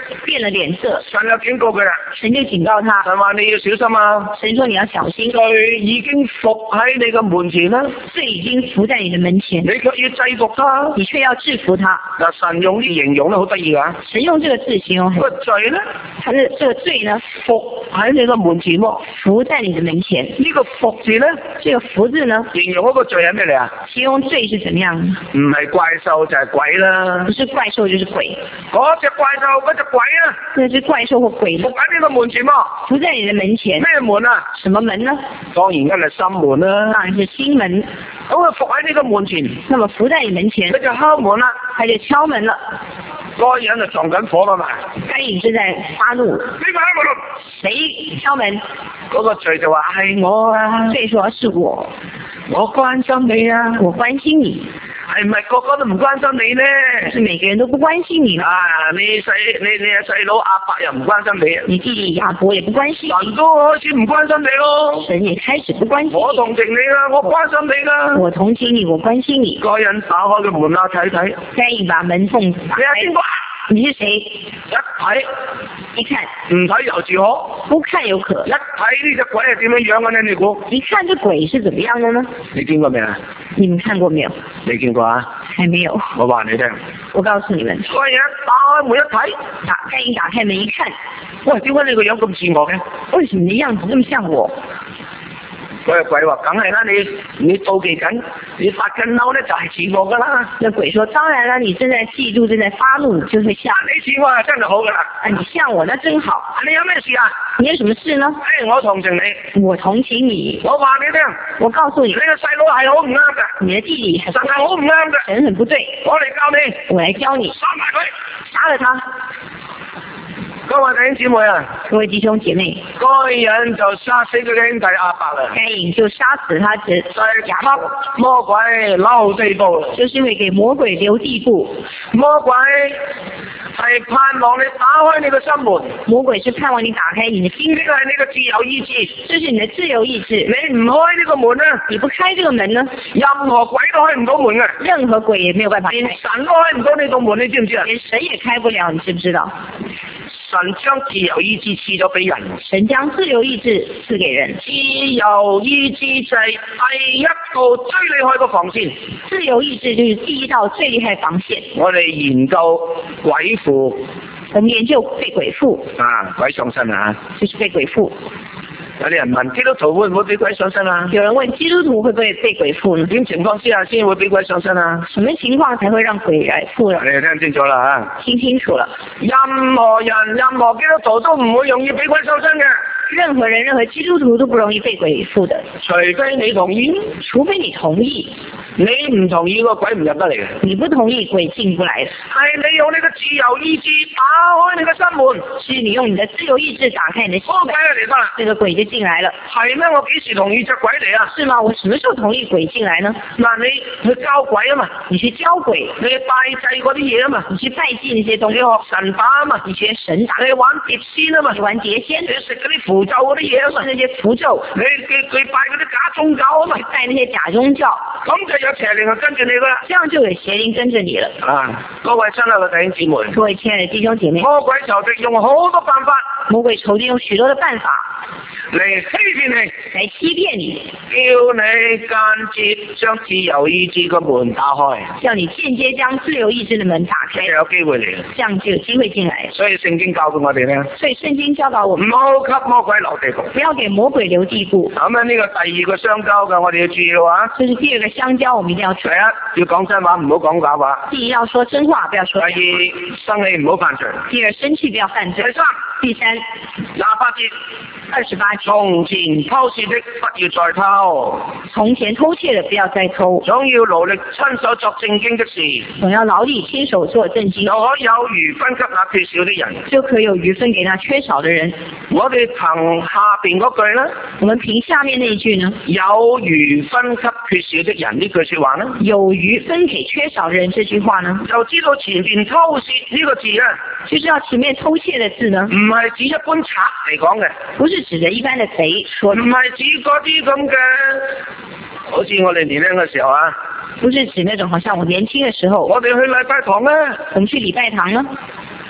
變了臉色， 神就警告佢啦。 神就警告他， 神話你要小心啊！ 神說你要小心， 罪已經伏喺你嘅門前啦， 罪已經伏在你的門前， 你卻要制服他。 你卻要制服他。 嗱，神用啲形容咧好得意噶。 神用這個字形容很， 個罪咧， 他的這個罪呢， 伏喺你嘅門前喎。 伏在你的門前。 呢個伏字咧， 這個伏字呢， 形容嗰個罪係咩嚟啊？ 形容罪是怎麼樣？ 唔係怪獸就係鬼啦。 不是怪獸就是鬼。 嗰隻怪獸嗰隻鬼啊， 那隻怪獸或鬼伏喺呢個門前喎。 伏在你的門前。 咩門啊？ 什麼門呢？ 當然梗係心門啦。 當然是心門。 咁啊伏喺呢個門前， 那麼伏在你門前， 佢就敲門啦， 他就敲門了。 嗰個人就撞緊火啦嘛。 該隱是在發怒。 呢個喺嗰度， 誰敲門？ 嗰個罪就話係我啊。 罪說是我關心你啊， 我關心你。 係唔係個個都唔關心你呢？ 是每個人都不關心你啦。 啊，你細佬阿伯又唔關心你， 你弟弟亞伯也不關心你， 神都開始唔關心你咯。 神也開始不關心你。 我同情你啦，我關心你啦。 我同情你，我關心你。 個人打開個門啦，睇睇。 該隱把門縫打開。 你係邊個啊？ 你是誰？ 一睇一看， 唔睇猶自可， 不看有可。 一睇呢隻鬼係點樣樣嘅呢？你估？ 一看這鬼是怎麼樣的呢？ 你見過未啊？ 你們看過沒有？ 你見過啊？ 還沒有。 我話你聽。 我告訴你們。 個人打開門一睇， 該隱打開門一看， 喂，點解你個樣咁似我嘅？ 為什麼你的樣子這麼像我？ 嗰個鬼話：梗係啦，你妒忌緊，你發緊嬲咧，就係似我噶啦。 那鬼說：當然啦，你正在嫉妒，正在發怒，就會像你似我係真係好噶啦。 啊，你像我，那真好。 你有咩事啊？ 你有什麼事呢？ 我同情你。 我同情你。 我話你聽， 我告訴你， 你個細佬係好唔啱㗎。 你的弟弟神係好唔啱㗎。 神很不對。 我嚟教你。 我來教你。 殺埋佢。 殺了他。 各位弟兄姊妹啊， 各位弟兄姐妹， 該人就殺死佢嘅兄弟亞伯啦。 該隱就殺死他的亞伯。 魔鬼留地步， 就是因為給魔鬼留地步。 魔鬼係盼望你打開你嘅心門。 魔鬼是盼望你打開你的心。 呢個係你嘅自由意志， 這是你的自由意志。 你唔開呢個門呢？ 你不開這個門呢？ 任何鬼都開唔到門嘅。 任何鬼也沒有辦法開。 連神都開唔到呢道門，你知唔知啊？ 連神也開不了，你知不知道？ 神將自由意志賜咗俾人。 神將自由意志賜給人。 自由意志就係第一道最厲害嘅防線。 自由意志就是第一道最厲害防線。 我哋研究鬼附。 我們研究被鬼附。 啊，鬼上身啊！ 就是被鬼附。 有啲人問基督徒會唔會俾鬼上身啊？ 有人問基督徒會不會被鬼附呢？ 點情況之下先會俾鬼上身啊？ 什麼情況才會讓鬼來附呢？ 你哋聽清楚啦吓！ 聽清楚了。 任何人、任何基督徒都唔會容易俾鬼上身嘅。 任何人、任何基督徒都不容易被鬼附的。 除非你同意。 除非你同意。 你唔同意個鬼唔入得嚟嘅。 你不同意鬼進不來的。 係你用你嘅自由意志打開你嘅心門。 是你用你的自由意志打開你的心門。 魔鬼就嚟得啦。 這個鬼就進來了。 係咩？我幾時同意隻鬼嚟啊？ 是嗎？我什麼時候同意鬼進來呢？ 嗱，你去交鬼啊嘛。 你去交鬼。 你去拜祭嗰啲嘢啊嘛。 你去拜祭那些東西。 你學神打啊嘛。 你學神打。 你玩碟仙啊嘛。 你玩碟仙。 你食嗰啲符咒嗰啲嘢啊嘛。 那些符咒。 你拜嗰啲假宗教啊嘛。 拜那些假宗教。 咁就有邪靈啊跟住你噶啦。 這樣就有邪靈跟着你了。 啊，各位親愛嘅弟兄姊妹。 各位親愛的弟兄姐妹。 魔鬼仇敵用好多辦法。 魔鬼仇敵用許多的辦法。 嚟欺騙你。 嚟欺騙你。 叫你間接將自由意志嘅門打開。 叫你間接將自由意志嘅門打開。 就有機會嚟。 這樣就有機會進來。 所以聖經教導我哋咧。 所以聖經教導我們。 唔好給魔鬼留地步。 不要給魔鬼留地步。 咁呢個第二個相交嘅，我哋要注意嘅話。 這是第二個相交，我們一定要注意。 第一，要講真話，唔好講假話。 第一，要說真話，不要說假話。 第二，生氣唔好犯罪。 第二，生氣不要犯罪。第三， 28節。 28。 從前偷竊的不要再偷。 從前偷竊的不要再偷。 總要勞力親手作正經的事。 總要勞力親手做正經。 就可有餘分給那缺少的人。 就可有餘分給那缺少的人。 我哋憑下邊嗰句呢？ 我們憑下面那一句呢？ 有餘分給缺少的人呢句說話呢？ 有餘分給缺少的人這句話呢？ 就知道前面偷竊呢個字啊， 就知道前面偷竊的字呢？ 唔係指一般賊嚟講嘅， 不是指着一般的賊說， 唔係指嗰啲咁嘅，好似我哋年輕嘅時候啊， 不是指那種好像我年輕嘅時候， 我哋去禮拜堂呢， 我們去禮拜堂呢，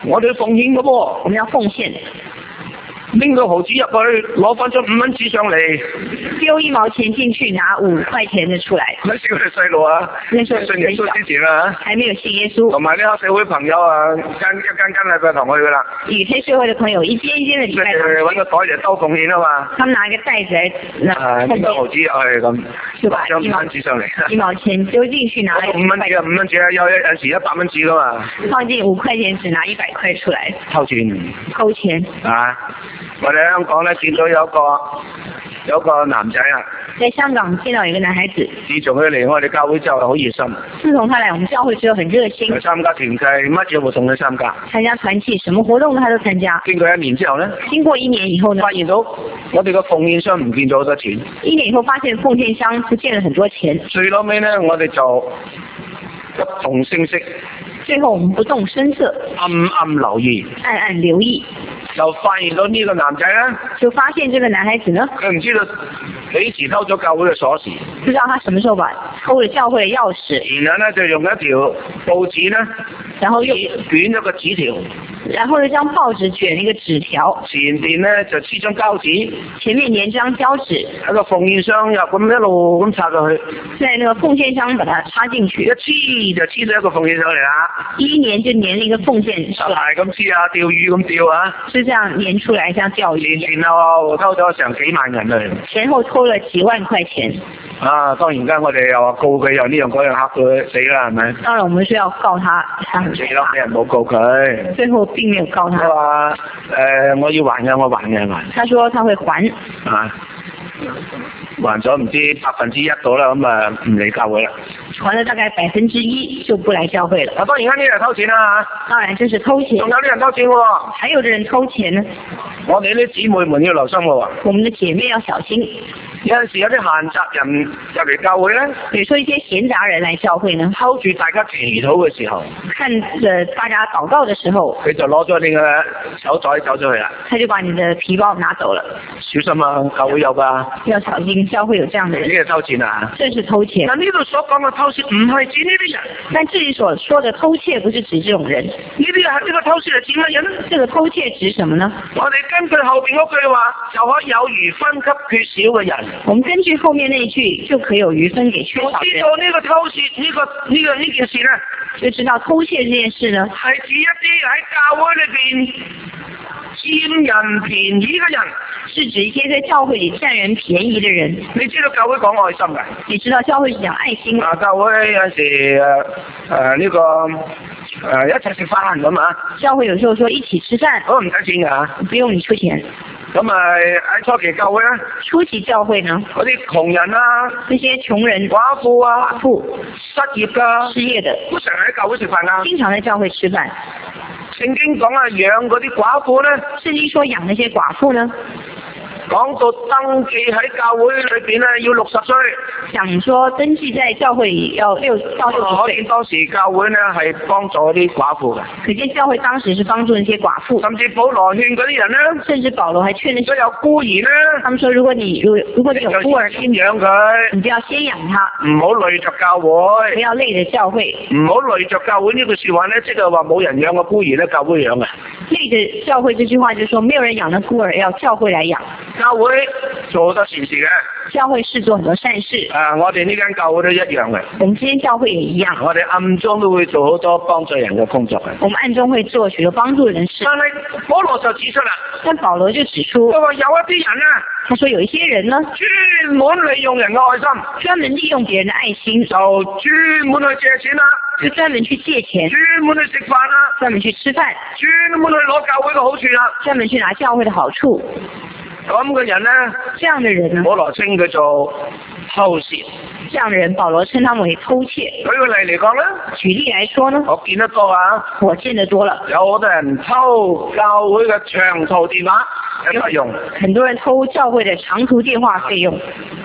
我哋要奉獻嘅噃， 我們要奉獻。 拎個毫子入去，攞翻張5蚊紙上嚟， 丟1毛錢進去，拿5塊錢的出來。 嗰時我哋細路啊， 那時候信耶穌之前啊， 還沒有信耶穌， 同埋啲黑社會朋友啊，一間禮拜堂去噶啦。 與黑社會的朋友一間一間的禮拜堂， 揾個袋嚟兜奉獻啊嘛。 他們拿一個袋子來， 拎個毫子係咁， 就把將5蚊紙上嚟。 1毛錢丟進去，拿 5蚊紙啊，5蚊紙啊，有時100蚊紙噶嘛。 放進5塊錢，只拿100塊出來。 偷錢。 偷錢。 啊！我哋香港咧見到有個男仔啊， 在香港見到有個男孩子， 自從佢嚟我哋教會之後好熱心。 自從他來我們教會之後很熱心。 佢參加團契，乜嘢活動都參加。 參加團契，什麼活動他都參加。 經過1年之後呢， 經過1年以後呢， 發現到我哋個奉獻箱唔見咗好多錢。 1年以後發現奉獻箱不見了很多錢。 最後尾呢，我哋就不動聲色。 最後我們不動聲色， 暗暗留意， 暗暗留意， 就發現到呢個男仔呢， 就發現這個男孩子呢， 佢唔知道幾時偷咗教會嘅鎖匙， 不知道他什麼時候把偷了教會嘅鑰匙， 然後呢就用一條報紙呢， 然後又捲咗個紙條， 然後又將報紙捲了一個紙條， 前邊呢就黐張膠紙， 前面粘張膠紙， 喺個奉獻箱入咁一路咁插落去， 在那個奉獻箱把它插進去， 一黐就黐咗一個奉獻上嚟啦。 一粘就粘了一個奉獻出來， 係咁黐啊，釣魚咁釣啊， 是這樣粘出來，像釣魚。 前後偷咗成幾萬人嚟， 前後偷了幾萬塊錢。 啊，當然間我哋又話告佢，又呢樣嗰樣嚇佢死啦，係咪？ 當然我們是要告他，他很死咯，俾人冇告佢。 最後並沒有告他。 佢話我要還嘅，我還嘅還。 他說他會還。 啊，還咗唔知1%到啦，咁啊唔理教會啦。 還了大概1%就不來教會了。 啊，當然間呢人偷錢啦， 當然這是偷錢。 仲有啲人偷錢喎。 還有的人偷錢呢。 我哋啲姊妹們要留心喎。 我們的姐妹要小心。 有陣時有啲閒雜人入嚟教會咧， 比如說一些閒雜人來教會呢， 睺住大家祈禱嘅時候， 看着大家禱告嘅時候， 佢就攞咗你嘅手袋走咗去啦。 他就把你的皮包拿走了。 小心啊，教會有㗎。 要小心，教會有這樣的人。 呢個偷錢啊！ 這是偷錢。 但呢度所講嘅偷竊唔係指呢啲人。 但這裏所說的偷竊不是指這種人。 呢個偷竊係指乜嘢呢？ 這個偷竊指什麼呢？ 我哋根據後邊嗰句話，就可以有餘分給缺少嘅人。 我們根據後面那一句，就可以有餘分給缺少人。 我知道呢個偷竊呢件事呢， 就知道偷竊這件事呢， 係指一啲喺教會裏邊佔人便宜嘅人， 是指一些在教會裏佔人便宜的人。 你知道教會講愛心㗎？ 你知道教會是講愛心。 啊，教會有陣時呢個一齊食飯咁啊。 教會有時候說一起吃飯， 都唔使錢㗎， 不用你出錢。 咁喺初期教會咧， 初期教會呢， 嗰啲窮人啊， 那些窮人、 寡婦啊、 寡婦、 失業㗎、 失業的， 都成日喺教會食飯㗎。 經常在教會吃飯。 聖經講啊，養嗰啲寡婦咧， 聖經說養那些寡婦呢， 講到登記喺教會裏邊咧要60歲， 講說登記在教會裏要6到60歲。 可見當時教會咧係幫助啲寡婦嘅。 可見教會當時是幫助那些寡婦。 甚至保羅勸嗰啲人咧， 甚至保羅還勸那些有孤兒咧， 他們說如果你有孤兒， 先養佢， 你就要先養他， 唔好累着教會， 不要累着教會。 唔好累着教會呢句說話咧，即係話冇人養個孤兒咧，教會養嘅。 累着教會這句話就是說，沒有人養的孤兒，要教會來養。 教會做好多善事嘅， 教會是做很多善事。 我哋呢間教會都一樣嘅。 我們這間教會也一樣。 我哋暗中都會做好多幫助人嘅工作嘅。 我們暗中會做許多幫助人事。 但係保羅就指出啦， 但保羅就指出， 佢話有一啲人啊， 他說有一些人呢， 專門利用人嘅愛心， 專門利用別人的愛心， 就專門去借錢啦， 就專門去借錢， 專門去食飯啦， 專門去吃飯， 專門去攞教會嘅好處啦， 專門去拿教會的好處。 咁嘅人呢， 這樣的人呢， 保羅稱佢做偷竊。 這樣的人，保羅稱他們為偷竊。 舉個例嚟講呢， 舉例來說呢， 我見得多啊， 我見得多了， 有好多人偷教會嘅長途電話嘅費用， 很多人偷教會的長途電話費用。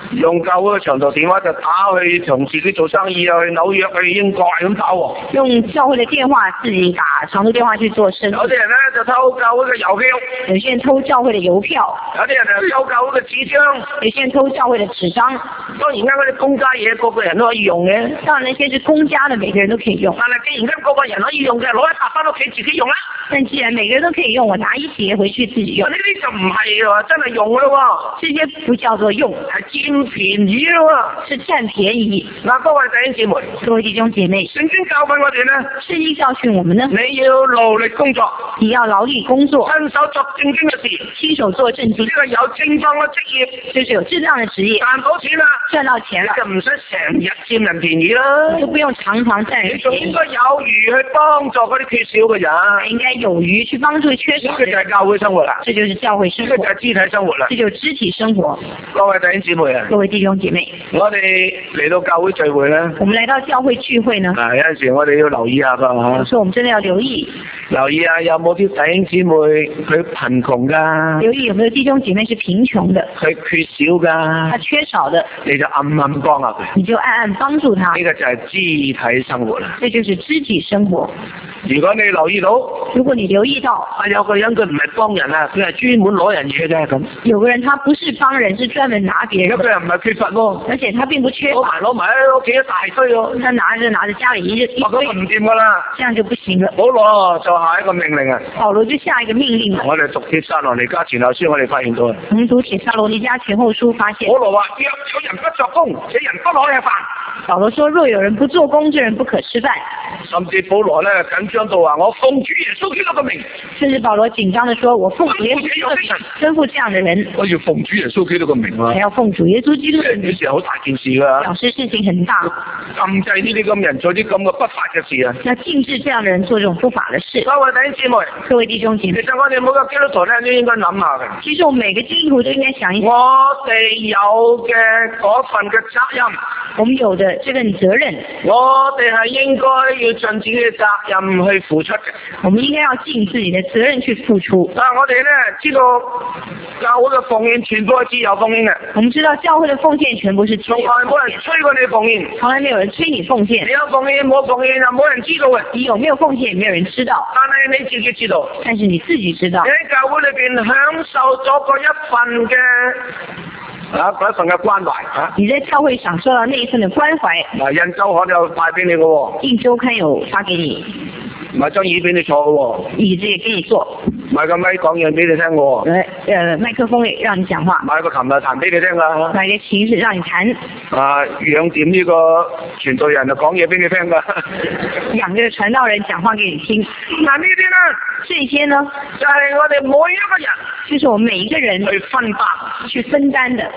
用教會嘅長途電話就打去同自己做生意啊，去紐約去英國咁打喎。 用教會嘅電話自己打長途電話去做生意。 有啲人咧就偷教會嘅郵票， 有些人偷教會嘅郵票， 有啲人就偷教會嘅紙張， 有些人偷教會嘅紙張。 當然而家嗰啲公家嘢個個人都可以用嘅， 當然那些是公家的，每個人都可以用。 但係既然咁個個人可以用嘅，攞一沓翻屋企自己用啦。 但既然每個人都可以用，我拿一疊回去自己用。 呢啲就唔係話真係用咯喎， 這些不叫做用， 係佔便宜咯喎， 是佔便宜。 嗱，各位弟兄姊妹， 各位弟兄姐妹， 聖經教訓我哋呢， 聖經教訓我們呢， 你要勞力工作， 你要勞力工作， 親手做正經嘅事， 親手做正經， 呢個有正當嘅職業， 就是有正當嘅職業， 賺到錢啦， 賺到錢啦， 就唔使成日佔人便宜啦， 就不用常常佔人你仲便宜， 應該有餘去幫助嗰啲缺少嘅人， 應該有餘去幫助缺少呢個就係教會生活啦， 這就是教會生活， 呢個就係肢體生活啦， 這就是肢體生活。 各位弟兄姊妹啊， 各位弟兄姐妹， 我哋嚟到教會聚會咧， 我們來到教會聚會呢， 有陣時我哋要留意下㗎有時候我們真的要留意下有冇啲弟兄姊妹佢貧窮㗎， 留意有沒有弟兄姐妹是貧窮的， 佢缺少㗎， 他缺少的， 你就暗暗幫下佢， 你就暗暗幫助他， 呢個就係肢體生活啦。 這就是肢體生活。 如果你留意到， 如果你留意到有個人佢唔係幫人啊，佢係專門攞人嘢嘅咁， 有個人他不是幫人，是專門拿別人有個人唔係缺乏喎， 而且他並不缺乏， 攞埋喺屋企一大堆喎， 他拿着家裡一堆， 咁唔掂㗎啦， 這樣就不行了。 保羅就下一個命令啊， 保羅就下一個命令了。 我哋讀帖撒羅尼迦前後書，我哋發現到， 我們讀帖撒羅尼迦前後書發現， 保羅話若有人不作工，這人不可吃飯。 保羅說若有人不做工，這人不可吃飯。 甚至保羅咧緊張到話我奉主耶穌基督嘅名， 甚至保羅緊張地說我奉主耶穌基督嘅名吩咐這樣的人， 我要奉主耶穌基督嘅名啊， 還要奉主耶穌基督嘅名， 呢時好大件事㗎， 表示事情很大， 禁制呢啲咁人做啲咁嘅不法嘅事啊， 要禁止這樣的人做這種不法的事。 各位弟兄姊妹， 各位弟兄姐妹， 其實我哋每個基督徒咧都應該諗下嘅， 其實我們每個基督徒都應該想一想， 我哋有嘅嗰份嘅責任， 我們有的這份責任， 我哋係應該要盡自己嘅責任去付出嘅。 我們應該要盡自己的責任去付出。 但係我哋咧知道教會嘅奉獻全部係自由奉獻嘅， 我們知道教會的奉獻全部是自從來由奉獻， 冇人催過你奉獻， 從來沒有人催你奉獻你。有奉獻冇奉獻啊冇人知道嘅， 你有沒有奉獻，也沒有人知道， 但係你自己知道， 但是你自己知道你。喺教會裏邊享受咗嗰一份嘅嗰一份嘅關懷啊！ 你在教會享受到那一份的關懷， 嗱，印周刊有派俾你嘅喎， 印周刊有發給你， 唔係張椅俾你坐嘅喎， 椅子也給你坐， 買個咪講嘢俾你聽嘅喎， 麥克風也讓你講話， 買個琴日彈俾你聽㗎， 買個琴是讓你彈， 養點呢個傳道人就講嘢俾你聽㗎。 養這個傳道人講話給你聽。 嗱呢啲咧， 這些呢， 就係我哋每一個人就是我們每一個人去分擔、 去分擔的，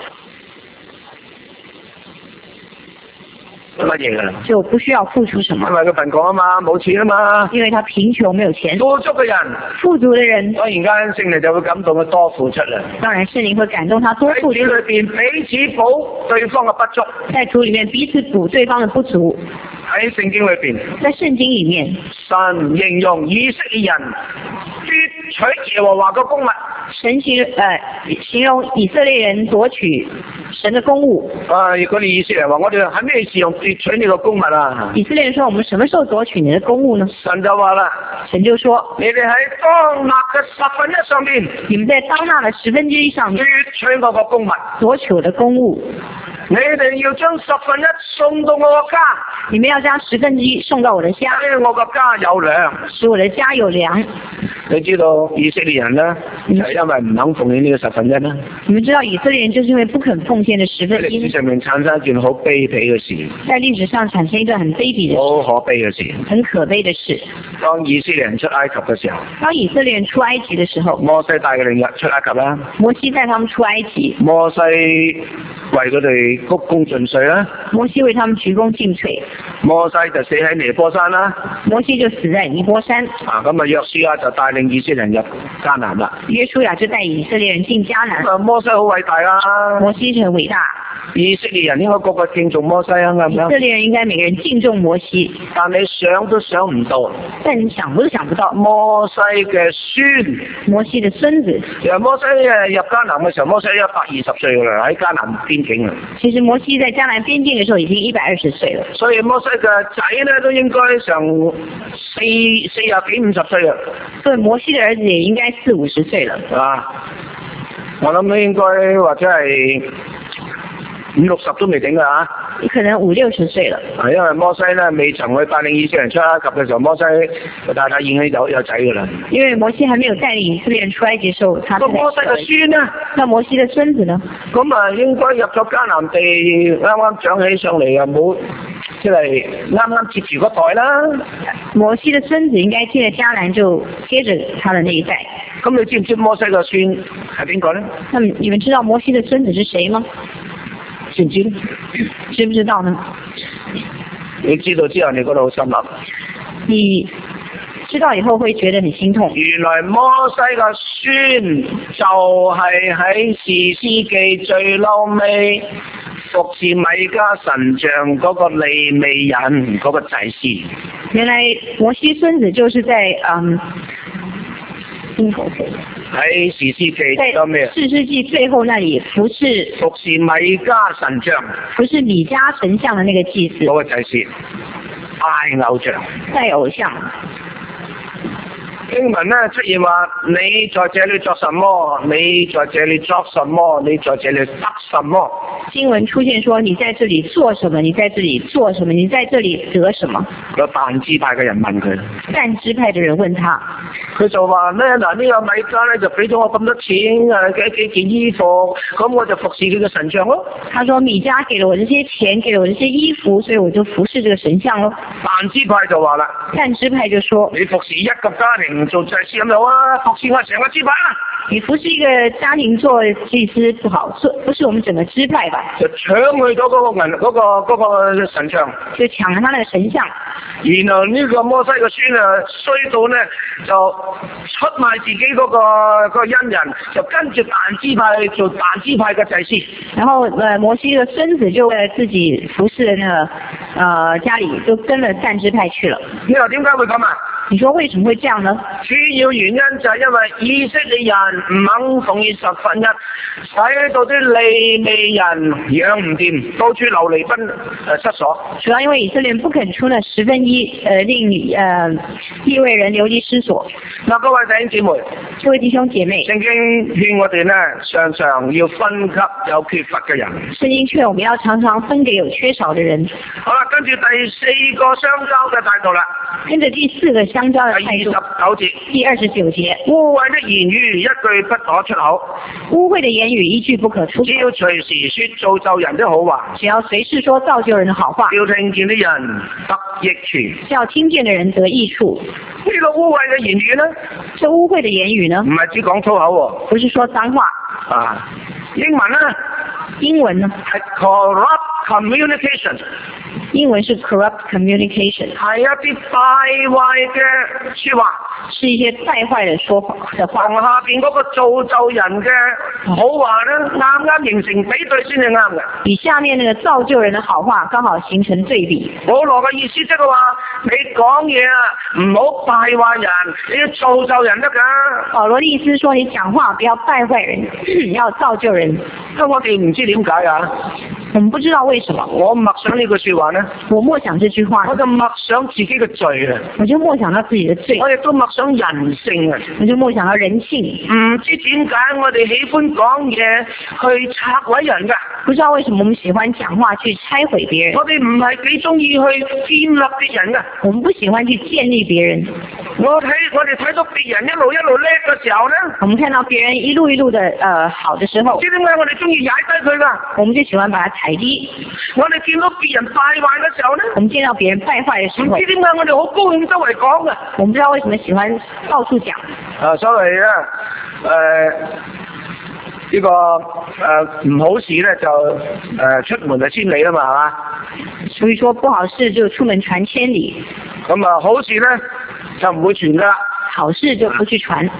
乜嘢㗎？ 就不需要付出什麼因，為佢貧窮啊嘛，冇錢啊嘛。 因為他貧窮沒有錢。 富足嘅人， 富足的人， 當然間聖靈就會感動佢多付出啦。 當然聖靈會感動他多喺主付出， 裏邊彼此補對方嘅不足。 在主裡面彼此補對方的不足。 喺聖經裏邊， 在聖經裡面， 神形容以色列人奪取耶和華嘅公物。 神形容以色列人奪取神的公物。 嗰啲以色列人話：我哋喺咩時候奪取呢個公物啊？ 以色列人說：我們什麼時候奪取你的公物呢？ 神就話啦： 神就說： 你哋喺當納嘅1/10上邊， 你們在當納的1/10上面奪取我個公物。 奪取我的公物。 你哋要將1/10送到我個家， 你們要將1/10送到我的家， 因為我個家有糧。 使我的家有糧。 你知道以色列人呢，就係因為唔肯奉獻呢個1/10啦。 你們知道以色列人就是因為不肯奉獻的喺歷史 1/10， 上面產生一件好卑鄙嘅事， 在歷史上產生一段很卑鄙的事， 好可悲嘅事。 很可悲的事。 當以色列人出埃及嘅時候， 當以色列人出埃及的時候， 摩西帶佢哋出埃及啦， 摩西帶他們出埃及， 摩西為佢哋鞠躬盡瘁啦， 摩西為他們鞠躬盡瘁， 摩西就死喺尼波山啦。 摩西就死在尼波山。 咁約書亞就帶領以色列人入迦南啦。 約書亞就帶以色列人進迦南。 摩西好偉大啦， 摩西很偉大， 以色列人應該個個敬重摩西啊，啱唔啱？ 以色列人應該每個人敬重摩西。 但你想都想唔到， 但你想都想不到， 摩西嘅孫， 摩西的孫子。 其實摩西入迦南嘅時候，摩西120歲㗎啦，喺迦南邊境啊。 其實摩西在迦南邊境嘅時候已經120歲了。 所以摩西嘅仔咧都應該成40幾50歲啊。 所以摩西嘅兒子也應該40、50歲了。 啊，我諗都應該或者係50、60都未定㗎嚇。 可能50、60歲了。 因為摩西咧未曾去帶領以色列人出埃及嘅時候，摩西個太太已經有仔㗎啦。 因為摩西還沒有帶領以色列人出埃及嘅時候，他。咁摩西嘅孫呢？ 那摩西嘅孫子呢？ 咁啊，應該入咗迦南地，啱啱長起上嚟啊，冇即係啱啱接住嗰代啦。 摩西嘅孫子應該進了迦南就接着他的那一代。 咁你知唔知摩西嘅孫係邊個呢？ 那你們知道摩西嘅孫子是誰嗎？ 知唔知？ 知不知道呢？ 你知道之後，你覺得好心諗。 你知道以後會覺得很心痛。 原來摩西嘅孫就係喺士師記最嬲尾服侍米迦神像嗰個利未人嗰個祭司。 原來摩西孫子就是在喺士師記做咩？ 士師記最後那裡服侍米迦神像， 服侍米迦神像的那個祭司。 嗰個祭司拜偶像。 拜偶像。 經文呢出現話：你在這裡做什麼？你在這裡作什麼？你在這裡得什麼？ 經文出現說：你在這裡做什麼？你在這裡做什麼？你在這裡得什麼？ 個但支派嘅人問佢。 但支派嘅人問他， 佢就話咧：嗱，呢個米迦咧就俾咗我咁多錢啊，幾件衣服，咁我就服侍佢嘅神像咯。他說：米迦給了我這些錢，給了我這些衣服，所以我就服侍這個神像咯。但支派就話啦： 但支派就說：你服侍一個家庭做祭司咁就啊，服侍我成個支派啊！ 你服侍一個家庭做祭司不好，不是我們整個支派吧？ 就搶去咗嗰個神像， 就搶了他那個神像。 然後呢個摩西嘅孫啊衰到呢，就出賣自己嗰個恩人，就跟住但支派做但支派嘅祭司。 然後摩西嘅孫子就為了自己服侍的那個家裏，就跟了但支派去了。 你話點解會咁啊？ 你說為什麼會這樣呢？ 主要原因就係因為以色列人唔肯奉獻10分一，使到啲利未人養唔掂，到處流離失所。 主要因為以色列人不肯出那1/10，令利未人流離失所。 嗱，各位弟兄姊妹， 各位弟兄姐妹， 聖經勸我哋呢，常常要分給有缺乏嘅人。 聖經勸我們要常常分給有缺少的人。 好啦，跟住第4個相交嘅態度啦。 跟住第4個相交嘅態度。 第29節。污穢的言語一句不可出口。 污穢的言語一句不可出口。 只要隨時說造就人的好話。 只要隨時說造就人的好話。 要聽見的人得益處。 要聽見的人得益處。 呢個污穢嘅言語呢？ 這污穢的言語呢？ 唔係只講粗口喎。 不是說髒話。 啊，英文呢？ 英文呢？ 係 corrupt communication。 英文是 corrupt communication， 係一啲敗壞嘅說話， 是一些敗壞的說話的話。 同下邊嗰個造就人嘅好話咧，啱形成比對先至啱嘅。 與下面那個造就人的好話剛好形成對比。 保羅嘅意思即係話，你講嘢啊，唔好敗壞人，你要造就人得噶。 保羅的意思是說，你講話不要敗壞人，要造就人。 咁我哋唔知點解啊？ 我們不知道為什麼。 我默想呢句說話呢， 我默想這句話， 我就默想自己嘅罪啊！ 我就默想到自己的罪。 我亦都默想人性啊！ 我就默想到人性。 唔知點解我哋喜歡講嘢去拆毀人噶？ 不知道為什麼我們喜歡講話去拆毀別人。 我哋唔係幾中意去建立別人噶。 我們不喜歡去建立別人。 我哋睇到別人一路叻嘅時候呢， 我們看到別人一路的好的時候， 知點解我哋中意踩低佢噶？ 我們就喜歡把它踩低。 我哋見到別人敗壞嘅時候呢， 我們見到別人敗壞嘅時候， 唔知點解我哋好高興周圍講噶？ 我唔知道為什麼喜歡到處講。 所謂咧，呢個唔好事咧就出門就千里啦嘛，係嘛？ 所以說不好事就出門傳千里。 咁啊，好事咧就唔會傳噶啦。 好事就不去傳。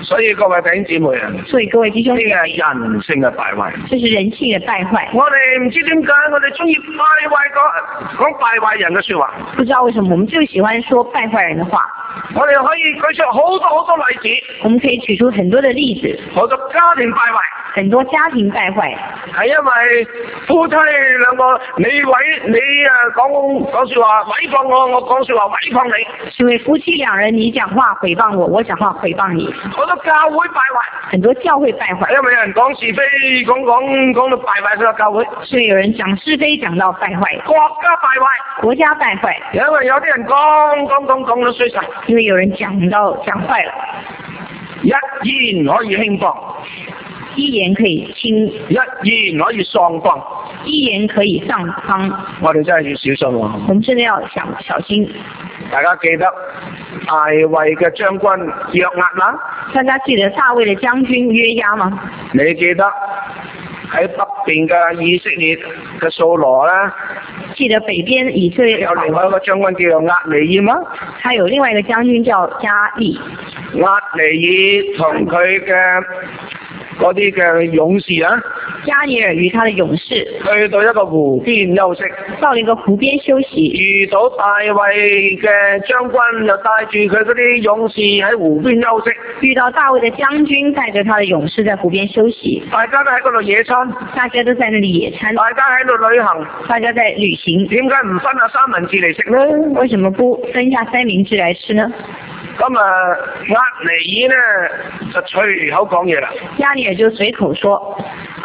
所以各位弟兄姊妹啊， 所以各位弟兄姊妹， 呢個係人性嘅敗壞。 這是人性嘅敗壞。 我哋唔知點解，我哋中意講敗壞人嘅說話。 不知道為什麼，我們就喜歡說敗壞人的話。 我哋可以舉出好多例子。 我們可以舉出很多的例子。 好多家庭敗壞。 很多家庭敗壞。 係因為夫妻兩個，你講說話毀謗我講說話毀謗你。 是因為夫妻兩人，你講話誹謗我，我講話誹謗你。 好多教會敗壞。 很多教會敗壞。 因為有人講是非，講到敗壞咗教會。 所以有人講是非講到敗壞。 國家敗壞。 國家敗壞。 因為有啲人講到衰晒。 因為有人講壞了。 一言可以興邦。 一言可以興， 一言可以喪邦， 一言可以喪邦。 我哋真係要小心喎。 我們真的要小心。大家記得大衛嘅將軍約押啦？ 大家記得大衛嘅將軍約押嗎？ 你記得喺北邊嘅以色列嘅掃羅啦？ 記得北邊以色列有另外一個將軍叫做押尼珥嗎？ 他有另外一個將軍叫押尼。 押尼珥同佢嘅嗰啲嘅勇士啊， 押尼珥與他的勇士去到一個湖邊休息， 到了一個湖邊休息， 遇到大衛嘅將軍又帶住佢嗰啲勇士喺湖邊休息， 遇到大衛的將軍帶着他的勇士在湖邊休息， 大家都喺嗰度野餐， 大家都在那裡野餐， 大家喺度旅行， 大家在旅行， 點解唔分下三文治嚟食呢？ 為什麼不分下三明治來吃呢？ 咁押尼珥呢就隨口講嘢啦。 押尼珥就隨口說：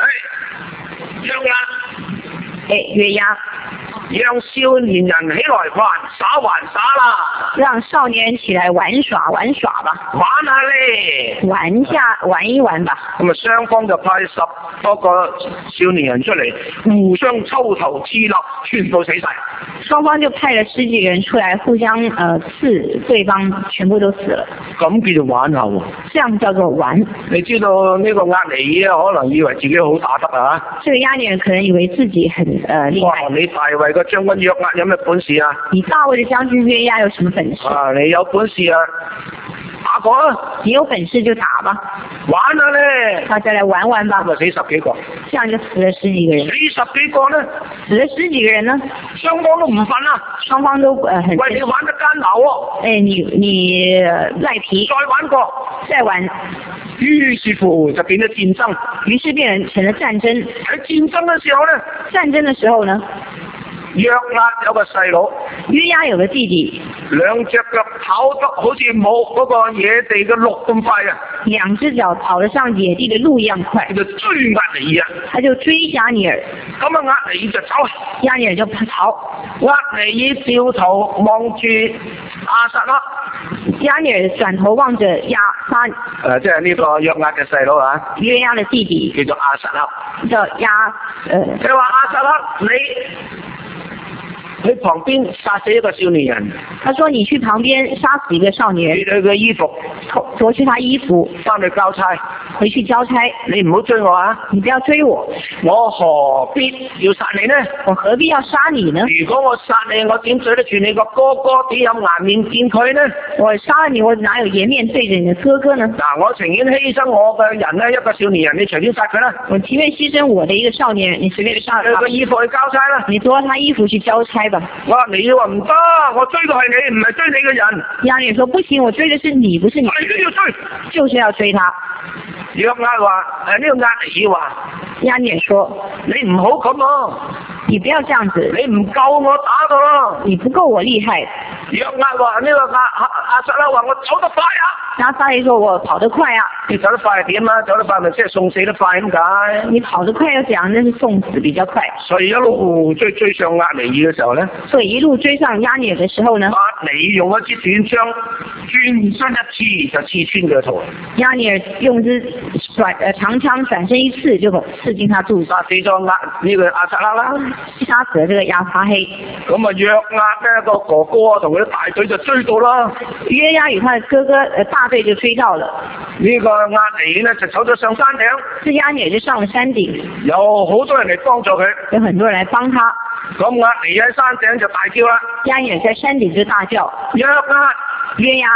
約押， 讓少年人起來玩耍啦！ 讓少年起來玩耍吧！ 玩下咧！ 玩一玩吧！ 咁雙方就派10多個少年人出嚟，互相抽頭刺肋，全部死晒。 雙方就派了10幾個人出來，互相刺對方，全部都死了。 咁叫做玩下喎。 這樣叫做玩。 你知道呢個押尼珥可能以為自己好打得啊？ 這個押尼珥可能以為自己很厲害。 你大衛個將軍約押有咩本事啊？ 你大衛的將軍約押有什麼本事？ 你有本事啊，打過啊！ 你有本事就打吧。 玩下咧！ 大家來玩吧。 咁死10幾個。 這樣就死了10幾個人。 死10幾個呢？ 死了10幾個人呢？ 雙方都唔忿啊！ 雙方都很。 喂，你玩得奸狡喎！ 你賴皮。再玩。 於是乎就變咗戰爭。 於是變成了戰爭。 喺戰爭嘅時候呢？約押有個細佬， 約押有個弟弟， 兩隻腳跑得好似冇嗰個野地嘅鹿咁快啊！ 兩隻腳跑得像野地嘅鹿一樣快， 就追押尼珥啊！ 他就追押尼珥， 咁啊押尼珥就走， 押尼珥就跑， 押尼珥掉頭望住亞撒勒， 押尼珥轉頭望着亞撒， 即係呢個約押嘅細佬啊， 約押嘅弟弟叫做亞撒勒， 叫佢話亞撒勒你去旁邊殺死一個少年人。他說你去旁邊殺死一個少年人，奪佢嘅衣服， 奪去他衣服， 翻去交差， 回去交差。 你唔好追我啊！ 你不要追我， 我何必要殺你呢？ 我何必要殺你呢？ 如果我殺你，我點對得住你個哥哥？點有顏面見佢呢？ 我殺了你，我哪有顏面對着你的哥哥呢？ 嗱，我情願犧牲我嘅人呢，一個少年人，你隨便殺佢啦。 我情願犧牲我的一個少年人，你隨便殺他。 佢個衣服去交差啦， 你奪他衣服去交差吧。 押尼珥話唔得，我追嘅係你，唔係追你嘅人。 押尼珥說不行，我追嘅是你，不是你。 係要追， 就是要追他。 約押話呢個押尼珥話， 押尼珥說你唔好咁啊， 你不要這樣子， 你唔夠我打㗎咯， 你不夠我厲害。 約押話呢個亞撒勒話我走得快啊， 亞撒勒說我跑得快啊， 你走得快係點啊？走得快咪即係送死得快咁解？ 你跑得快要講，那是送死比較快。 所以一路追上押尼珥嘅時候咧， 所以一路追上押尼珥嘅時候呢， 押尼珥用一支短槍轉身一刺就刺穿佢個頭。 押尼珥用支長槍轉身一刺就刺進他肚子， 殺死咗呢個亞撒勒啦， 殺死咗這個亞撒黑。 咁啊約押呢個哥哥同佢啲大隊就追到啦。 約押與他的哥哥大隊就追到了。 呢個押尼珥呢就走咗上山頂， 這押尼珥就上了山頂， 有好多人嚟幫助佢， 有很多人來幫他。 咁押尼珥喺山頂就大叫啦， 押尼珥在山頂就大叫， 約押，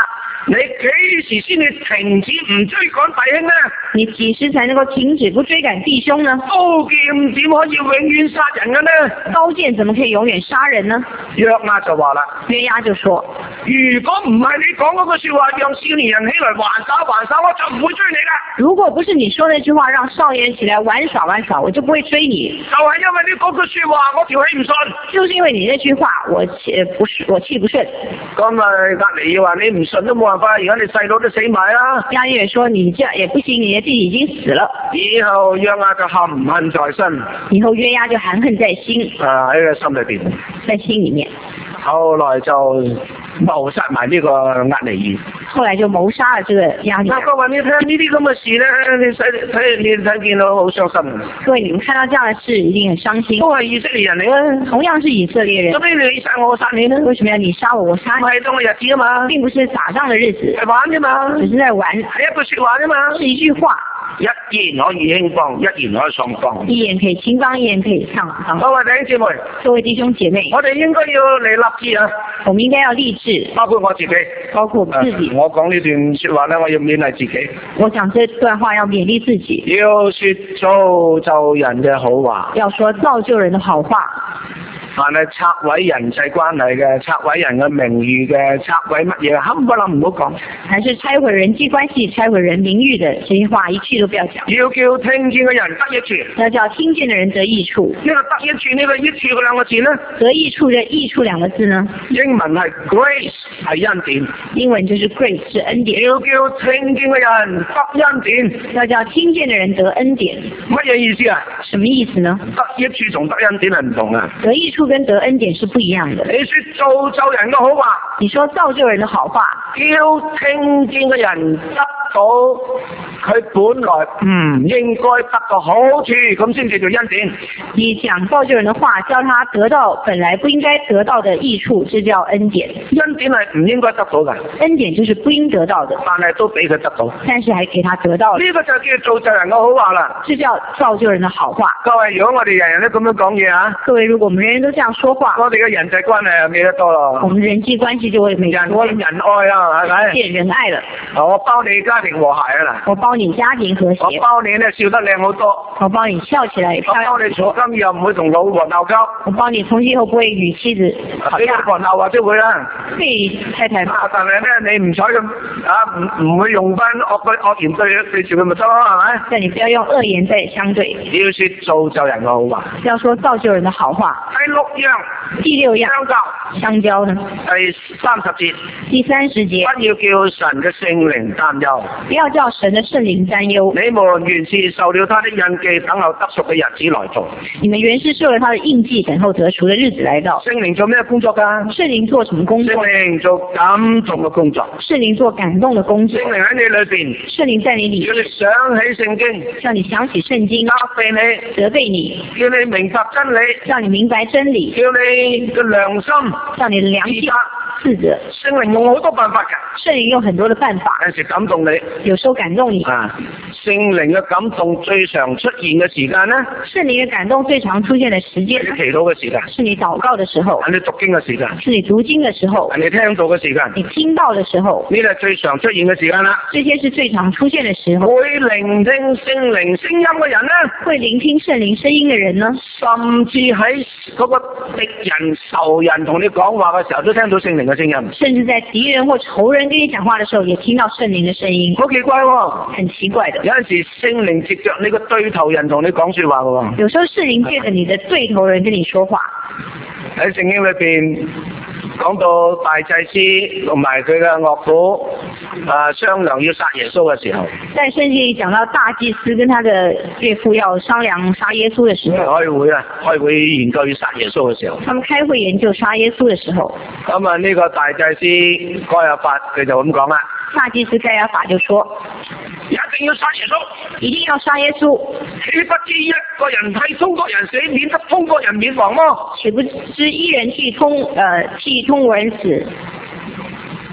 你幾時先至停止唔追趕弟兄呢？ 你幾時才能夠停止不追趕弟兄呢？ 刀劍點可以永遠殺人嘅呢？ 刀劍怎麼可以永遠殺人呢？ 約押就話啦， 約押就說： 如果唔係你講嗰句說話，讓少年人起來還手，我就唔會追你啦。 如果不是你說那句話，讓少年人起來玩耍，我就不會追你。 就係因為你嗰句說話，我條氣唔順。 就是因為你那句話，我氣不順。 咁咪隔籬要話你唔順都冇辦法，而家你細佬都死埋啦。 押也說你這樣也不行，你的弟弟已經死了。 以後約押就含恨在心。 以後約押就含恨在心。 喺個心裏邊。 在心裏面。 後來就謀殺埋呢個押尼珥。 後來就謀殺了這個押尼珥。 各位，你睇呢啲咁嘅事咧，你睇見到好傷心。 各位，你們看到這樣的事一定很傷心。 都係以色列人嚟啊， 同樣是以色列人。 咁你殺我殺你呢？ 為什麼要你殺我殺你？ 唔係當個日子啊嘛， 並不是打仗的日子， 係玩啫嘛， 只是在玩， 係一句說話啫嘛， 是一句話。 一言可以興邦，一言可以喪邦。 一言可以興邦，一言可以喪邦。 各位弟兄姊妹， 各位弟兄姐妹， 我哋應該要嚟立志啊！ 我們應該要立志， 包括我自己， 包括我自己。 我講呢段說話咧，我要勉勵自己。 我講這段話要勉勵自己。 要說造就人嘅好話。 要說造就人的好話。 但係拆毀人際關係嘅，拆毀人嘅名譽嘅，拆毀乜嘢，冚唪唥唔好講。 還是拆毀人際關係、拆毀人名譽的這些話，一句都不要講。 要叫聽見嘅人得益處。 要叫聽見的人得益處。 呢個得益處，呢個益處嗰兩個字呢？ 得益處嘅益處兩個字呢？ 英文係 grace， 係恩典。 英文就是 grace， 是恩典。 要叫聽見嘅人得恩典。 要叫聽見的人得恩典。 乜嘢意思啊？ 什麼意思呢？ 得益處同得恩典係唔同啊。 得益處跟得恩典是不一樣的。 你說造就人嘅好話， 你說造就人的好話， 叫聽見嘅人得到佢本來唔應該得嘅好處，咁先叫做恩典。 你講造就人的話，叫他得到本來不應該得到的益處，這叫恩典。 恩典係唔應該得到嘅， 恩典就是不應得到的， 但係都俾佢得到， 但是還給他得到了。 呢個就叫造就人嘅好話啦。 這叫造就人的好話。 各位，如果我哋人人都咁樣講嘢啊， 各位，如果我們人人都這樣說話， 我哋嘅人際關係就美得多咯。 我們人際關係就會美得多了。 人愛啊，係咪？ 見人愛了。 我包你家庭和諧啊嗱。 我包你家庭和諧。 我包你咧笑得靚好多。 我包你笑起來也漂亮。 我包你從今以後唔會同老婆鬧交。 我包你從今以後不會與妻子吵架。 老婆鬧或者會啦。 被太太罵。 但係咧你唔採用唔會用翻惡言對住佢咪得咯，係咪？ 但你不要用惡言再相對。 你要說造就人嘅好話。 要說造就人的好話。第六樣。相交呢？ 第30節。 第30節。 不要叫神嘅聖靈擔憂。 不要叫神的聖靈擔憂。 你們原是受了他的印記，等候得贖嘅日子來到。 你們原是受了他的印記，等候得贖的日子來到。 聖靈做咩工作噶？ 聖靈做什麼工作？ 聖靈做感動嘅工作。 聖靈做感動的工作。 聖靈喺你裏邊。 聖靈在你裏面。 叫你想起聖經。 叫你想起聖經。責備你。 叫你明白真理。 叫你明白真理。 叫你嘅良心。 叫你的良心。自責。 聖靈用好多辦法噶。 聖靈用很多的辦法。 有時感動你。 有時候感動你。 聖靈嘅感動最常出現嘅時間呢？ 聖靈嘅感動最常出現嘅時間。 係你祈禱嘅時間。 是你禱告嘅時候。 係你讀經嘅時間。 是你讀經嘅時候。 係你聽到嘅時間。 你聽到嘅時候。 呢係最常出現嘅時間啦。 這些是最常出現嘅時候。 會聆聽聖靈聲音嘅人呢？ 會聆聽聖靈聲音嘅人呢？ 甚至喺嗰個敵人仇人同你講話嘅時候，都聽到聖靈嘅聲音。 甚至在敵人或仇人跟你講話嘅時候，也聽到聖靈嘅聲音。 好奇怪喎！ 很奇怪的。 有陣時聖靈藉着你個對頭人同你講說話嘅喎。 有時候聖靈借着你的對頭人跟你說話。 喺聖經裏邊講到大祭司同埋佢嘅岳父商量要殺耶穌嘅時候。 在聖經裏講到大祭司跟他的岳父要商量殺耶穌嘅時候。 開會研究要殺耶穌嘅時候。 他們開會研究殺耶穌嘅時候。 咁呢個大祭司該亞法佢就咁講啦。 大祭司該亞法就說： 一定要殺耶穌， 一定要殺耶穌。 豈不知一個人替中國人死，免得中國人免亡麼？ 豈不知一人替中國人死，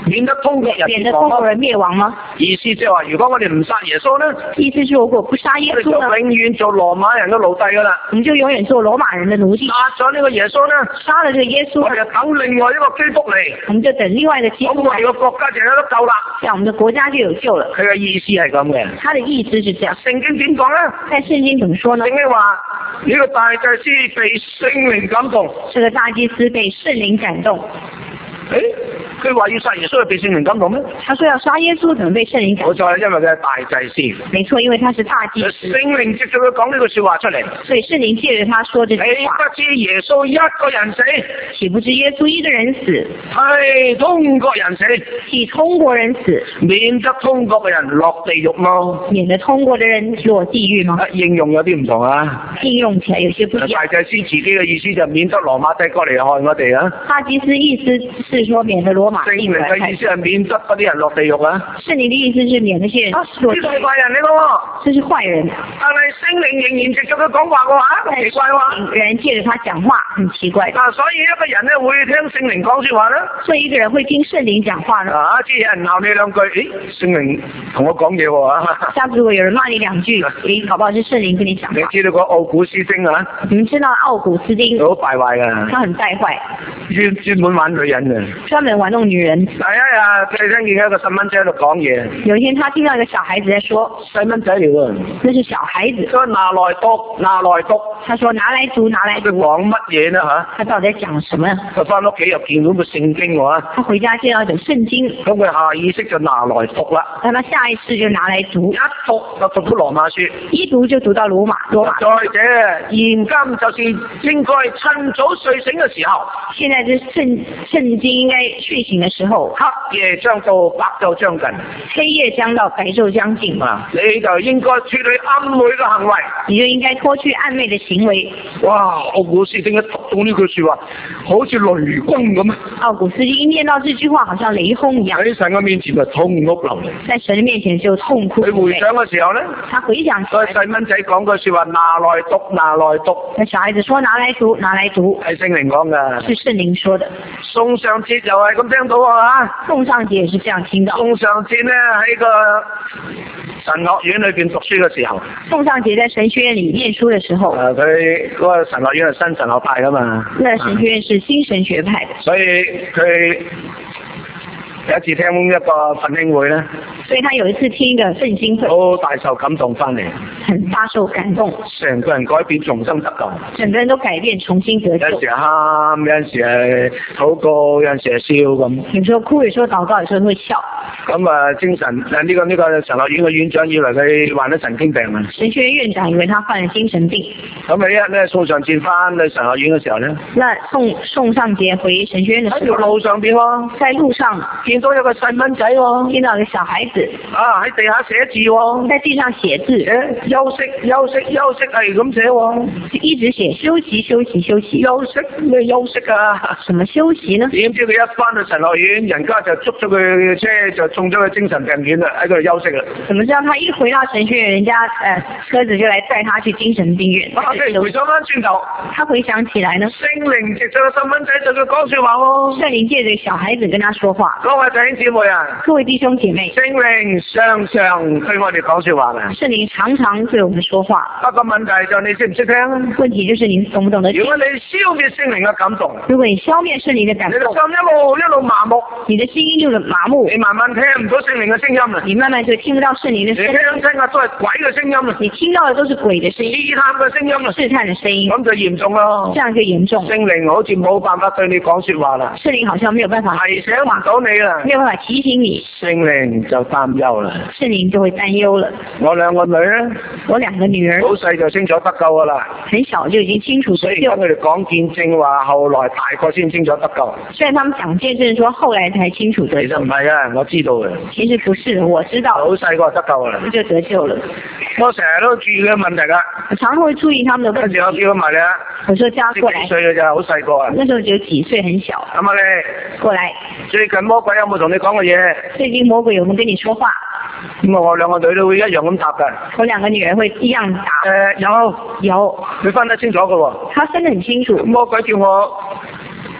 免得通國人滅亡嗎？ 意思即係話，如果我哋唔殺耶穌呢？ 意思是如果不殺耶穌呢？ 我哋就永遠做羅馬人嘅奴隸噶啦。 我們就永遠做羅馬人的奴隸。 殺咗呢個耶穌呢？ 殺了這個耶穌， 我哋就等另外一個基督嚟。 我們就等另外一個基督嚟。 咁我哋個國家就有得救啦。 這樣我們的國家就有救了。 佢嘅意思係咁嘅。 他的意思是這樣。 聖經點講呢？ 在聖經怎麼說呢？ 聖經話呢個大祭司被聖靈感動。 這個大祭司被聖靈感動。 誒，佢話要殺耶穌係被聖靈感動咩？ 他說要殺耶穌，怎麼被聖靈感動？ 冇錯，因為佢係大祭司。 沒錯，因為他是大祭司。 聖靈藉住佢講呢句說話出嚟。 所以聖靈借着他說這句話。 豈不知耶穌一個人死？ 豈不知耶穌一個人死？ 係通國人死。 替通國人死， 免得通國嘅人落地獄咯。 免得通國嘅人落地獄嗎？ 應用有啲唔同啊。 應用起來有些不一樣。 大祭司自己嘅意思就免得羅馬帝國嚟害我哋啊。 大祭司意思是說免得羅馬。 聖靈嘅意思係免得嗰啲人落地獄啊。 聖靈的意思是免那些人落地獄。 呢個係壞人嚟咯。 這是壞人。 但係聖靈仍然藉住佢講話嘅話，奇怪喎。 人借着他講話，很奇怪。 所以一個人咧會聽聖靈講說話咧。 所以一個人會聽聖靈講話呢？ 即係有人鬧你兩句，聖靈同我講嘢喎。 下次如果有人罵你兩句，搞不好是聖靈跟你講話。 你知道個奧古斯丁啊？ 你們知道奧古斯丁？ 好敗壞噶。 他很敗壞。 專門玩女人嘅。 專門玩弄女人。 第一日佢聽見一個細蚊仔喺度講嘢。 有一天他聽到一個小孩子在說。 細蚊仔嚟喎。 那是小孩子。 說拿來讀，拿來讀。 他說拿來讀，拿來讀。 佢講乜嘢呢吓？ 他到底在講什麼？ 佢翻屋企又見到個聖經喎。 他回家見到一本聖經。 咁佢下意識就拿來讀啦。 但他下意識就拿來讀。 一讀就讀到羅馬書。 一讀就讀到羅馬。 再者，現今就是應該趁早睡醒嘅時候。 現在是聖經應該睡醒嘅時候。 黑夜將到，白晝將近。 黑夜將到，白晝將近。 你就應該處理暗昧嘅行為。 你就應該脫去曖昧嘅行為。 哇！奧古斯丁一讀到呢句說話，好似雷轟咁。 奧古斯丁一念到這句話，好像雷轟一樣。 喺神嘅面前就痛哭流淚。 在神嘅面前就痛哭流淚。 佢回想嘅時候呢， 他回想起來。 個細蚊仔講句說話，拿來讀，拿來讀。 那小孩子說拿來讀，拿來讀。 係聖靈講噶。 是聖靈說的。 宋尚節又係咁聽到啊。宋尚節也是這樣聽到。 宋尚節呢喺個神學院裏邊讀書嘅時候。 宋尚節在神學院裏念書嘅時候。 佢嗰個神學院係新神學派噶嘛。 那神學院是新神學派的。 所以佢有一次聽一個奮興會咧。 所以他有一次聽一個奮興會。 好大受感動翻嚟。 很大受感動。 成個人改變，重新得救。 整個人都改變，重新得救。 有時喊，有陣時係禱告，有陣時係笑咁。 有時候哭，有時候禱告，有時候會笑。 咁啊，精神呢個神學院嘅院長以為佢患咗神經病啊。 神學院院長以為他患了精神病。 咁啊，一日咧宋尚節翻去神學院嘅時候咧。 那宋尚節回神學院嘅時候。 喺條路上邊喎。 在路上見到有個細蚊仔喎。 見到一個小孩子。 喺地下寫字喎。 在地上寫字。 休息係咁寫喎。 一直寫休息。 休息咩休息啊？ 什麼休息呢？ 點知佢一翻到神學院，人家就捉咗佢嘅車，就送咗佢精神病院啦，喺度休息啦。 怎麼知道他一回到神學院，人家車子就來帶他去精神病院？ 回想翻轉頭， 他回想起來呢？ 聖靈藉着個細蚊仔對佢講說話喎。 聖靈借着小孩子跟他說話。 各位弟兄姊妹啊， 各位弟兄姐妹， 聖靈常常對我哋講說話嘅。 聖靈常常對我們說話。 不過問題就你識唔識聽？ 問題就是你懂不懂得聽？ 如果你消滅聖靈嘅感動， 如果你消滅聖靈嘅感動， 你嘅心一路麻木， 你的心一路麻木， 你慢慢聽唔到聖靈嘅聲音啦。 你慢慢就聽不到聖靈嘅聲音。 你聽嘅都係鬼嘅聲音啦。 你聽到嘅都是鬼嘅聲音。 試探嘅聲音啦。 試探嘅聲音。 咁就嚴重咯。 這樣就嚴重。 聖靈好似冇辦法對你講說話啦。 聖靈好像沒有辦法提醒唔到你啦。 沒有辦法提醒你。 聖靈就擔憂啦。 聖靈就會擔憂了。 我兩個女咧， 我兩個女兒， 好細就清楚得救噶啦。 很小就已經清楚得救。 所以跟佢哋講見證話，後來大概先清楚得救。 雖然他們講見證說後來才清楚得救。 其實唔係啊，我知道嘅。 其實不是，我知道。 好細個得救啦。 就得救了。 我成日都注意佢問題噶。 我常常會注意他們的問題。 有時我叫佢埋嚟啊。 我說叫過來。 幾歲嘅咋，好細個啊。 那時候只有幾歲，很小。 咁啊你過來。 最近魔鬼有冇同你講過嘢？ 最近魔鬼有冇跟你說話？ 咁啊，我兩個女都會一樣咁答噶。 我兩個女兒會一樣答。 有。你分得清楚噶喎。 他分得很清楚。 魔鬼叫我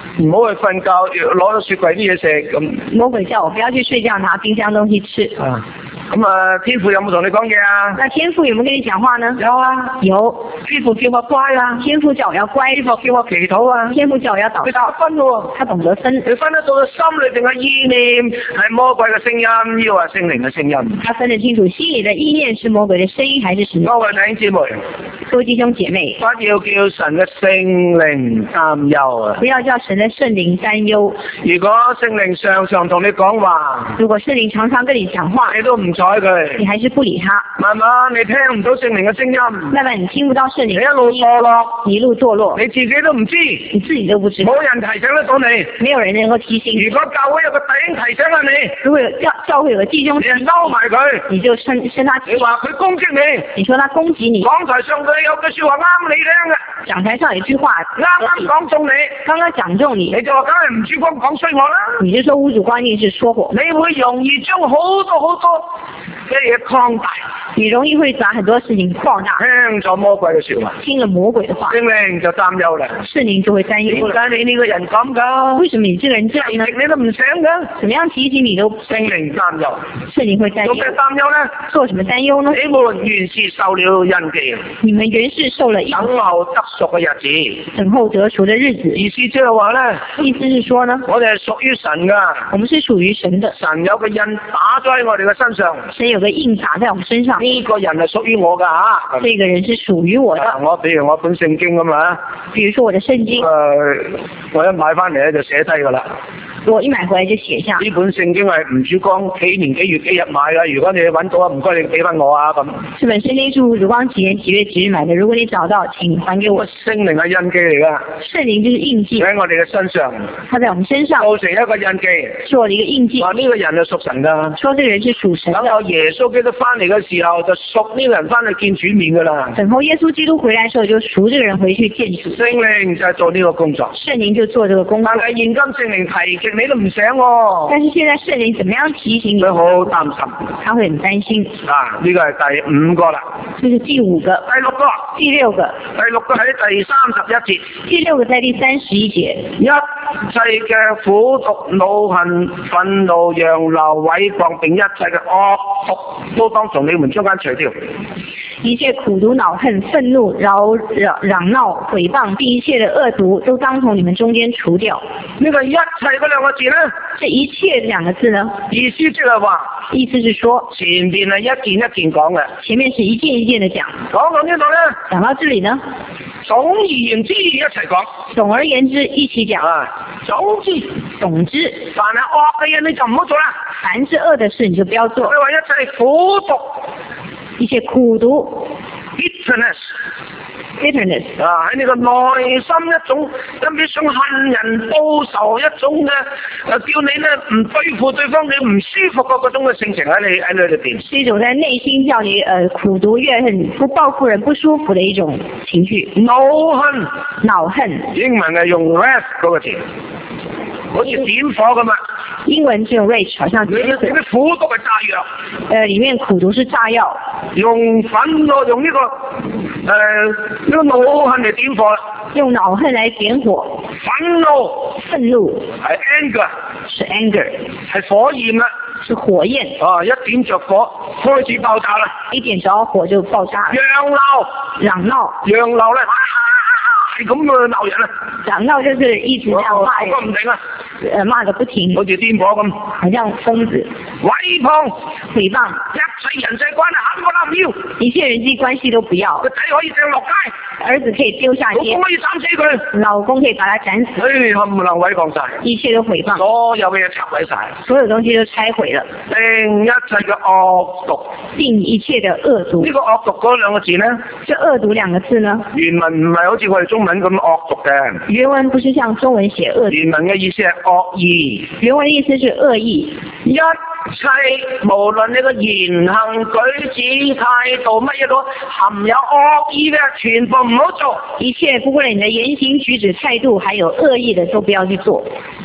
唔好去瞓覺，攞咗雪櫃啲嘢食咁。 魔鬼叫我不要去睡覺，拿冰箱東西吃。 咁啊，天父有冇同你講嘢啊？ 那天父有冇跟你講話呢？ 有啊， 有。 天父叫我乖啊， 天父叫我要乖。 天父叫我祈禱啊， 天父叫我要禱告。 佢分喎， 他懂得分。 佢分得到個心裏定嘅意念係魔鬼嘅聲音，抑或聖靈嘅聲音。 他分得清楚心裏的意念是魔鬼的聲音，還是神？ 各位弟兄姊妹， 各位弟兄姐妹， 不要叫神嘅聖靈擔憂啊！ 不要叫神的聖靈擔憂。 如果聖靈常常同你講話， 如果聖靈常常跟你講話， 你都唔睬佢， 你還是不理他， 慢慢你聽唔到聖靈嘅聲音， 慢慢你聽不到聖靈， 你一路墮落， 你一路墮落， 你自己都唔知， 你自己都不知道， 冇人提醒得到你， 沒有人能夠提醒你。 如果教會有個弟兄提醒下你， 如果有教會有個弟兄， 你嬲埋佢， 你就生他氣， 你話佢攻擊你， 你說他攻擊你， 講台上佢有句說話啱你聽嘅， 講台上有一句話啱講中你， 剛剛講中你， 你就話梗係吳主光講衰我啦， 你就說吳主光一定是說我， 你會容易將好多嘅嘢擴大， 你容易會把很多事情擴大， 聽咗魔鬼嘅說話， 聽了魔鬼的話， 聖靈就擔憂啦， 聖靈就會擔憂了。 點解你呢個人咁噶？ 為什麼你這個人這樣呢？ 你都唔醒噶？ 怎麼樣提醒你都聖靈擔憂， 聖靈會擔做咩憂？ 擔憂呢？ 做什麼擔憂呢？ 你們原是受了印記， 你們原是受了印記， 等候得贖嘅日子， 等候得贖的日子。 意思即係話咧， 意思是說呢， 我哋係屬於神噶， 我們是屬於神的， 神有個印打咗喺我哋嘅身上， 神有個印打在我們身上， 呢個人係屬於我噶吓。 這個人是屬於我的。 比如我本聖經咁啊， 比如說我的聖經， 我一買翻嚟咧就寫低噶啦。 我一買回來就寫下。 呢本聖經係吳主光幾年幾月幾日買噶，如果你揾到啊，唔該你俾翻我啊咁。 這本聖經是吳主光幾年幾月幾日買的，如果你找到，請還給我。 聖靈係印記嚟噶， 聖靈就是印記， 喺我哋嘅身上， 它在我們身上造成一個印記， 做了一個印記。 話呢個人係屬神噶， 說這個人是屬神的。 等有耶穌基督翻嚟嘅時候，就屬呢個人翻去見主面噶啦。 等候耶穌基督回來的時候，就贖這個人回去見主。 聖靈就係做呢個工作， 聖靈就做這個工作。 但係現今聖靈提極你都唔醒喎。 但是現在聖靈怎麼樣提醒你？ 佢好擔心， 他會很擔心。 呢個係第5個啦。 這是第5個。 第6個。 第6個。 第6個喺第31節。 第6個在第31節。 一切嘅苦毒、惱恨、憤怒、揚流、毀謗，並一切嘅惡毒，都當從你們中間除掉。 一切苦毒、惱恨、憤怒、嚷鬧、毀謗，並一切的惡毒，都當從你們中間除掉。 呢個一切嗰兩個字呢？ 這一切兩個字呢？ 意思即係話， 意思是說， 前面係一件一件講嘅。 前面是一件一件的講。 講到呢度呢？ 講到這裡呢？ 總而言之一齊講。 總而言之一起講。總之， 凡係惡嘅嘢你就唔好做啦。 凡是惡的事你就不要做。 佢話一切苦毒。 一些苦毒 bitterness 喺呢個內心一種特別想恨人報仇一種嘅叫你咧唔對付對方你唔舒服嘅嗰種嘅性情喺你裏邊， 是一種在內心叫你苦毒怨恨不報復人不舒服的一種情緒。惱恨英文係用 wrath 嗰個字，好似點火咁啊！ 英文是用 rage， 好像點火。 你啲苦毒係炸藥， 裡面苦毒是炸藥。 用憤怒，用呢個惱恨嚟點火啦。 用惱恨來點火。憤怒係 anger， 是 anger， 係火焰啦， 是火焰。 一點着火開始爆炸啦， 一點着火就爆炸了。嚷鬧咧，係咁鬧人啊！嚷鬧就是一直這樣罵人， 唔停啊， 罵個不停， 好似癲火咁， 好像瘋子。 毀謗， 一切人際關係冚唪唥唔要， 一切人際關係都不要。 個仔可以掟落街， 兒子可以丟下街， 老公可以斬死佢， 老公可以把他斬死。 冚唪唥毀謗晒， 一切都毀謗， 所有嘅嘢拆毀晒， 所有東西都拆毀了。 並一切嘅惡毒， 並一切的惡毒。 呢個惡毒嗰兩個字呢？ 這惡毒兩個字呢？原文唔係好似我哋中文咁惡毒嘅。 原文不是像中文寫惡毒。 原文嘅意思係惡意。 原文的意思是惡意。 一切無論你個言行舉止態度乜嘢都含有惡意嘅，全部唔好做。 一切不論你的言行舉止態度還有惡意的，都不要去做。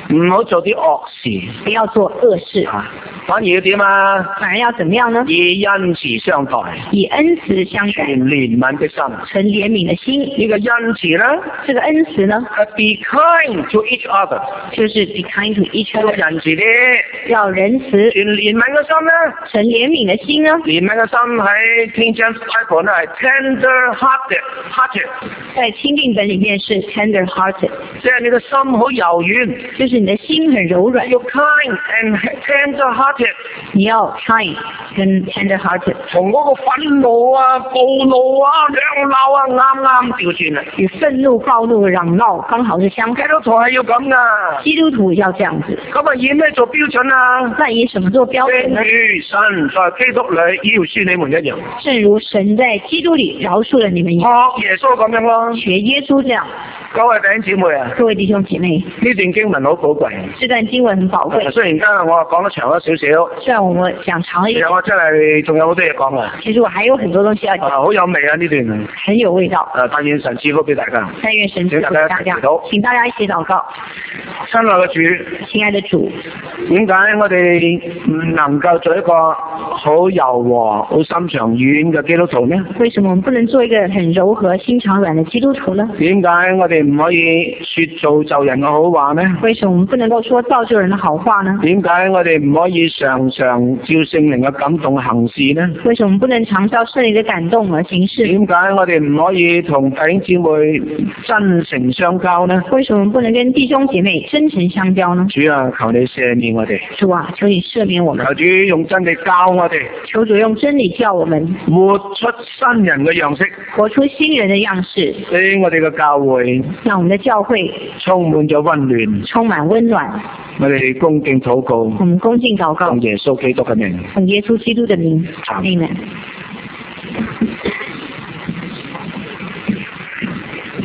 唔好做啲惡事， 不要做惡事， 反而要點啊？ 反而要怎麼樣呢？ 以恩慈相待， 以恩慈相待， 存憐憫的心。 存憐憫的心。 呢個恩慈呢？ 這個恩慈呢？ Be kind to each other， 就是 be kind to each other， 仁慈啲， 要仁慈。 存憐憫嘅心呢？ 存憐憫的心呢？ 憐憫嘅心喺 King James Bible 呢係 tender-hearted， 在欽定本裡面是 tender-hearted， 即係你個心好柔軟， 就是你的心很柔軟。 要 kind and tender-hearted， 你要 kind 跟 tender-hearted， 同嗰個憤怒啊、暴怒啊、嚷鬧啊啱啱調轉啦。 與憤怒、暴怒、嚷鬧剛好是相反。 基督徒係要咁噶， 基督徒要這樣子。 咁啊以咩做標準啊？ 那以什麼做標準呢？ 正如神在基督裏饒恕你們一樣， 正如神在基督裡饒恕了你們一樣。 學耶穌咁樣咯。 學耶穌這樣。 各位弟兄姊妹啊， 各位弟兄姐妹， 呢段經文好寶貴。 這段經文很寶貴。 雖然今日我講得長咗少少， 雖然我們講長了一點， 其實我真係仲有好多嘢講啊。 其實我還有很多東西要講。 好有味啊呢段。 很有味道。 但願神賜福俾大家。 但願神賜福給大家。請大家一起禱告。 親愛嘅主， 親愛的主， 點解我哋唔能夠做一個好柔和、好心腸軟嘅基督徒呢？ 為什麼我們不能做一個很柔和、心腸軟的基督徒呢？ 點解我哋唔可以說造就人嘅好話呢？ 為什麼我們不能夠說造就人的好話呢？ 點解我哋唔可以常常照聖靈嘅感動行事呢？ 為什麼我們不能常照聖靈的感動而行事？ 點解我哋唔可以同弟兄姊妹真誠相交呢？ 為什麼我們不能跟弟兄姐妹真誠相交呢？ 主啊，求你赦免我哋。 主啊，求你赦免我們。 求主用真理教我哋。 求主用真理教我們。 活出新人嘅樣式。 活出新人的樣式。 俾我哋嘅教會。 讓我們的教會充滿咗溫暖。 充滿溫暖。 我哋恭敬禱告。 我們恭敬禱告。 奉耶穌基督嘅名。 奉耶穌基督的名。阿門。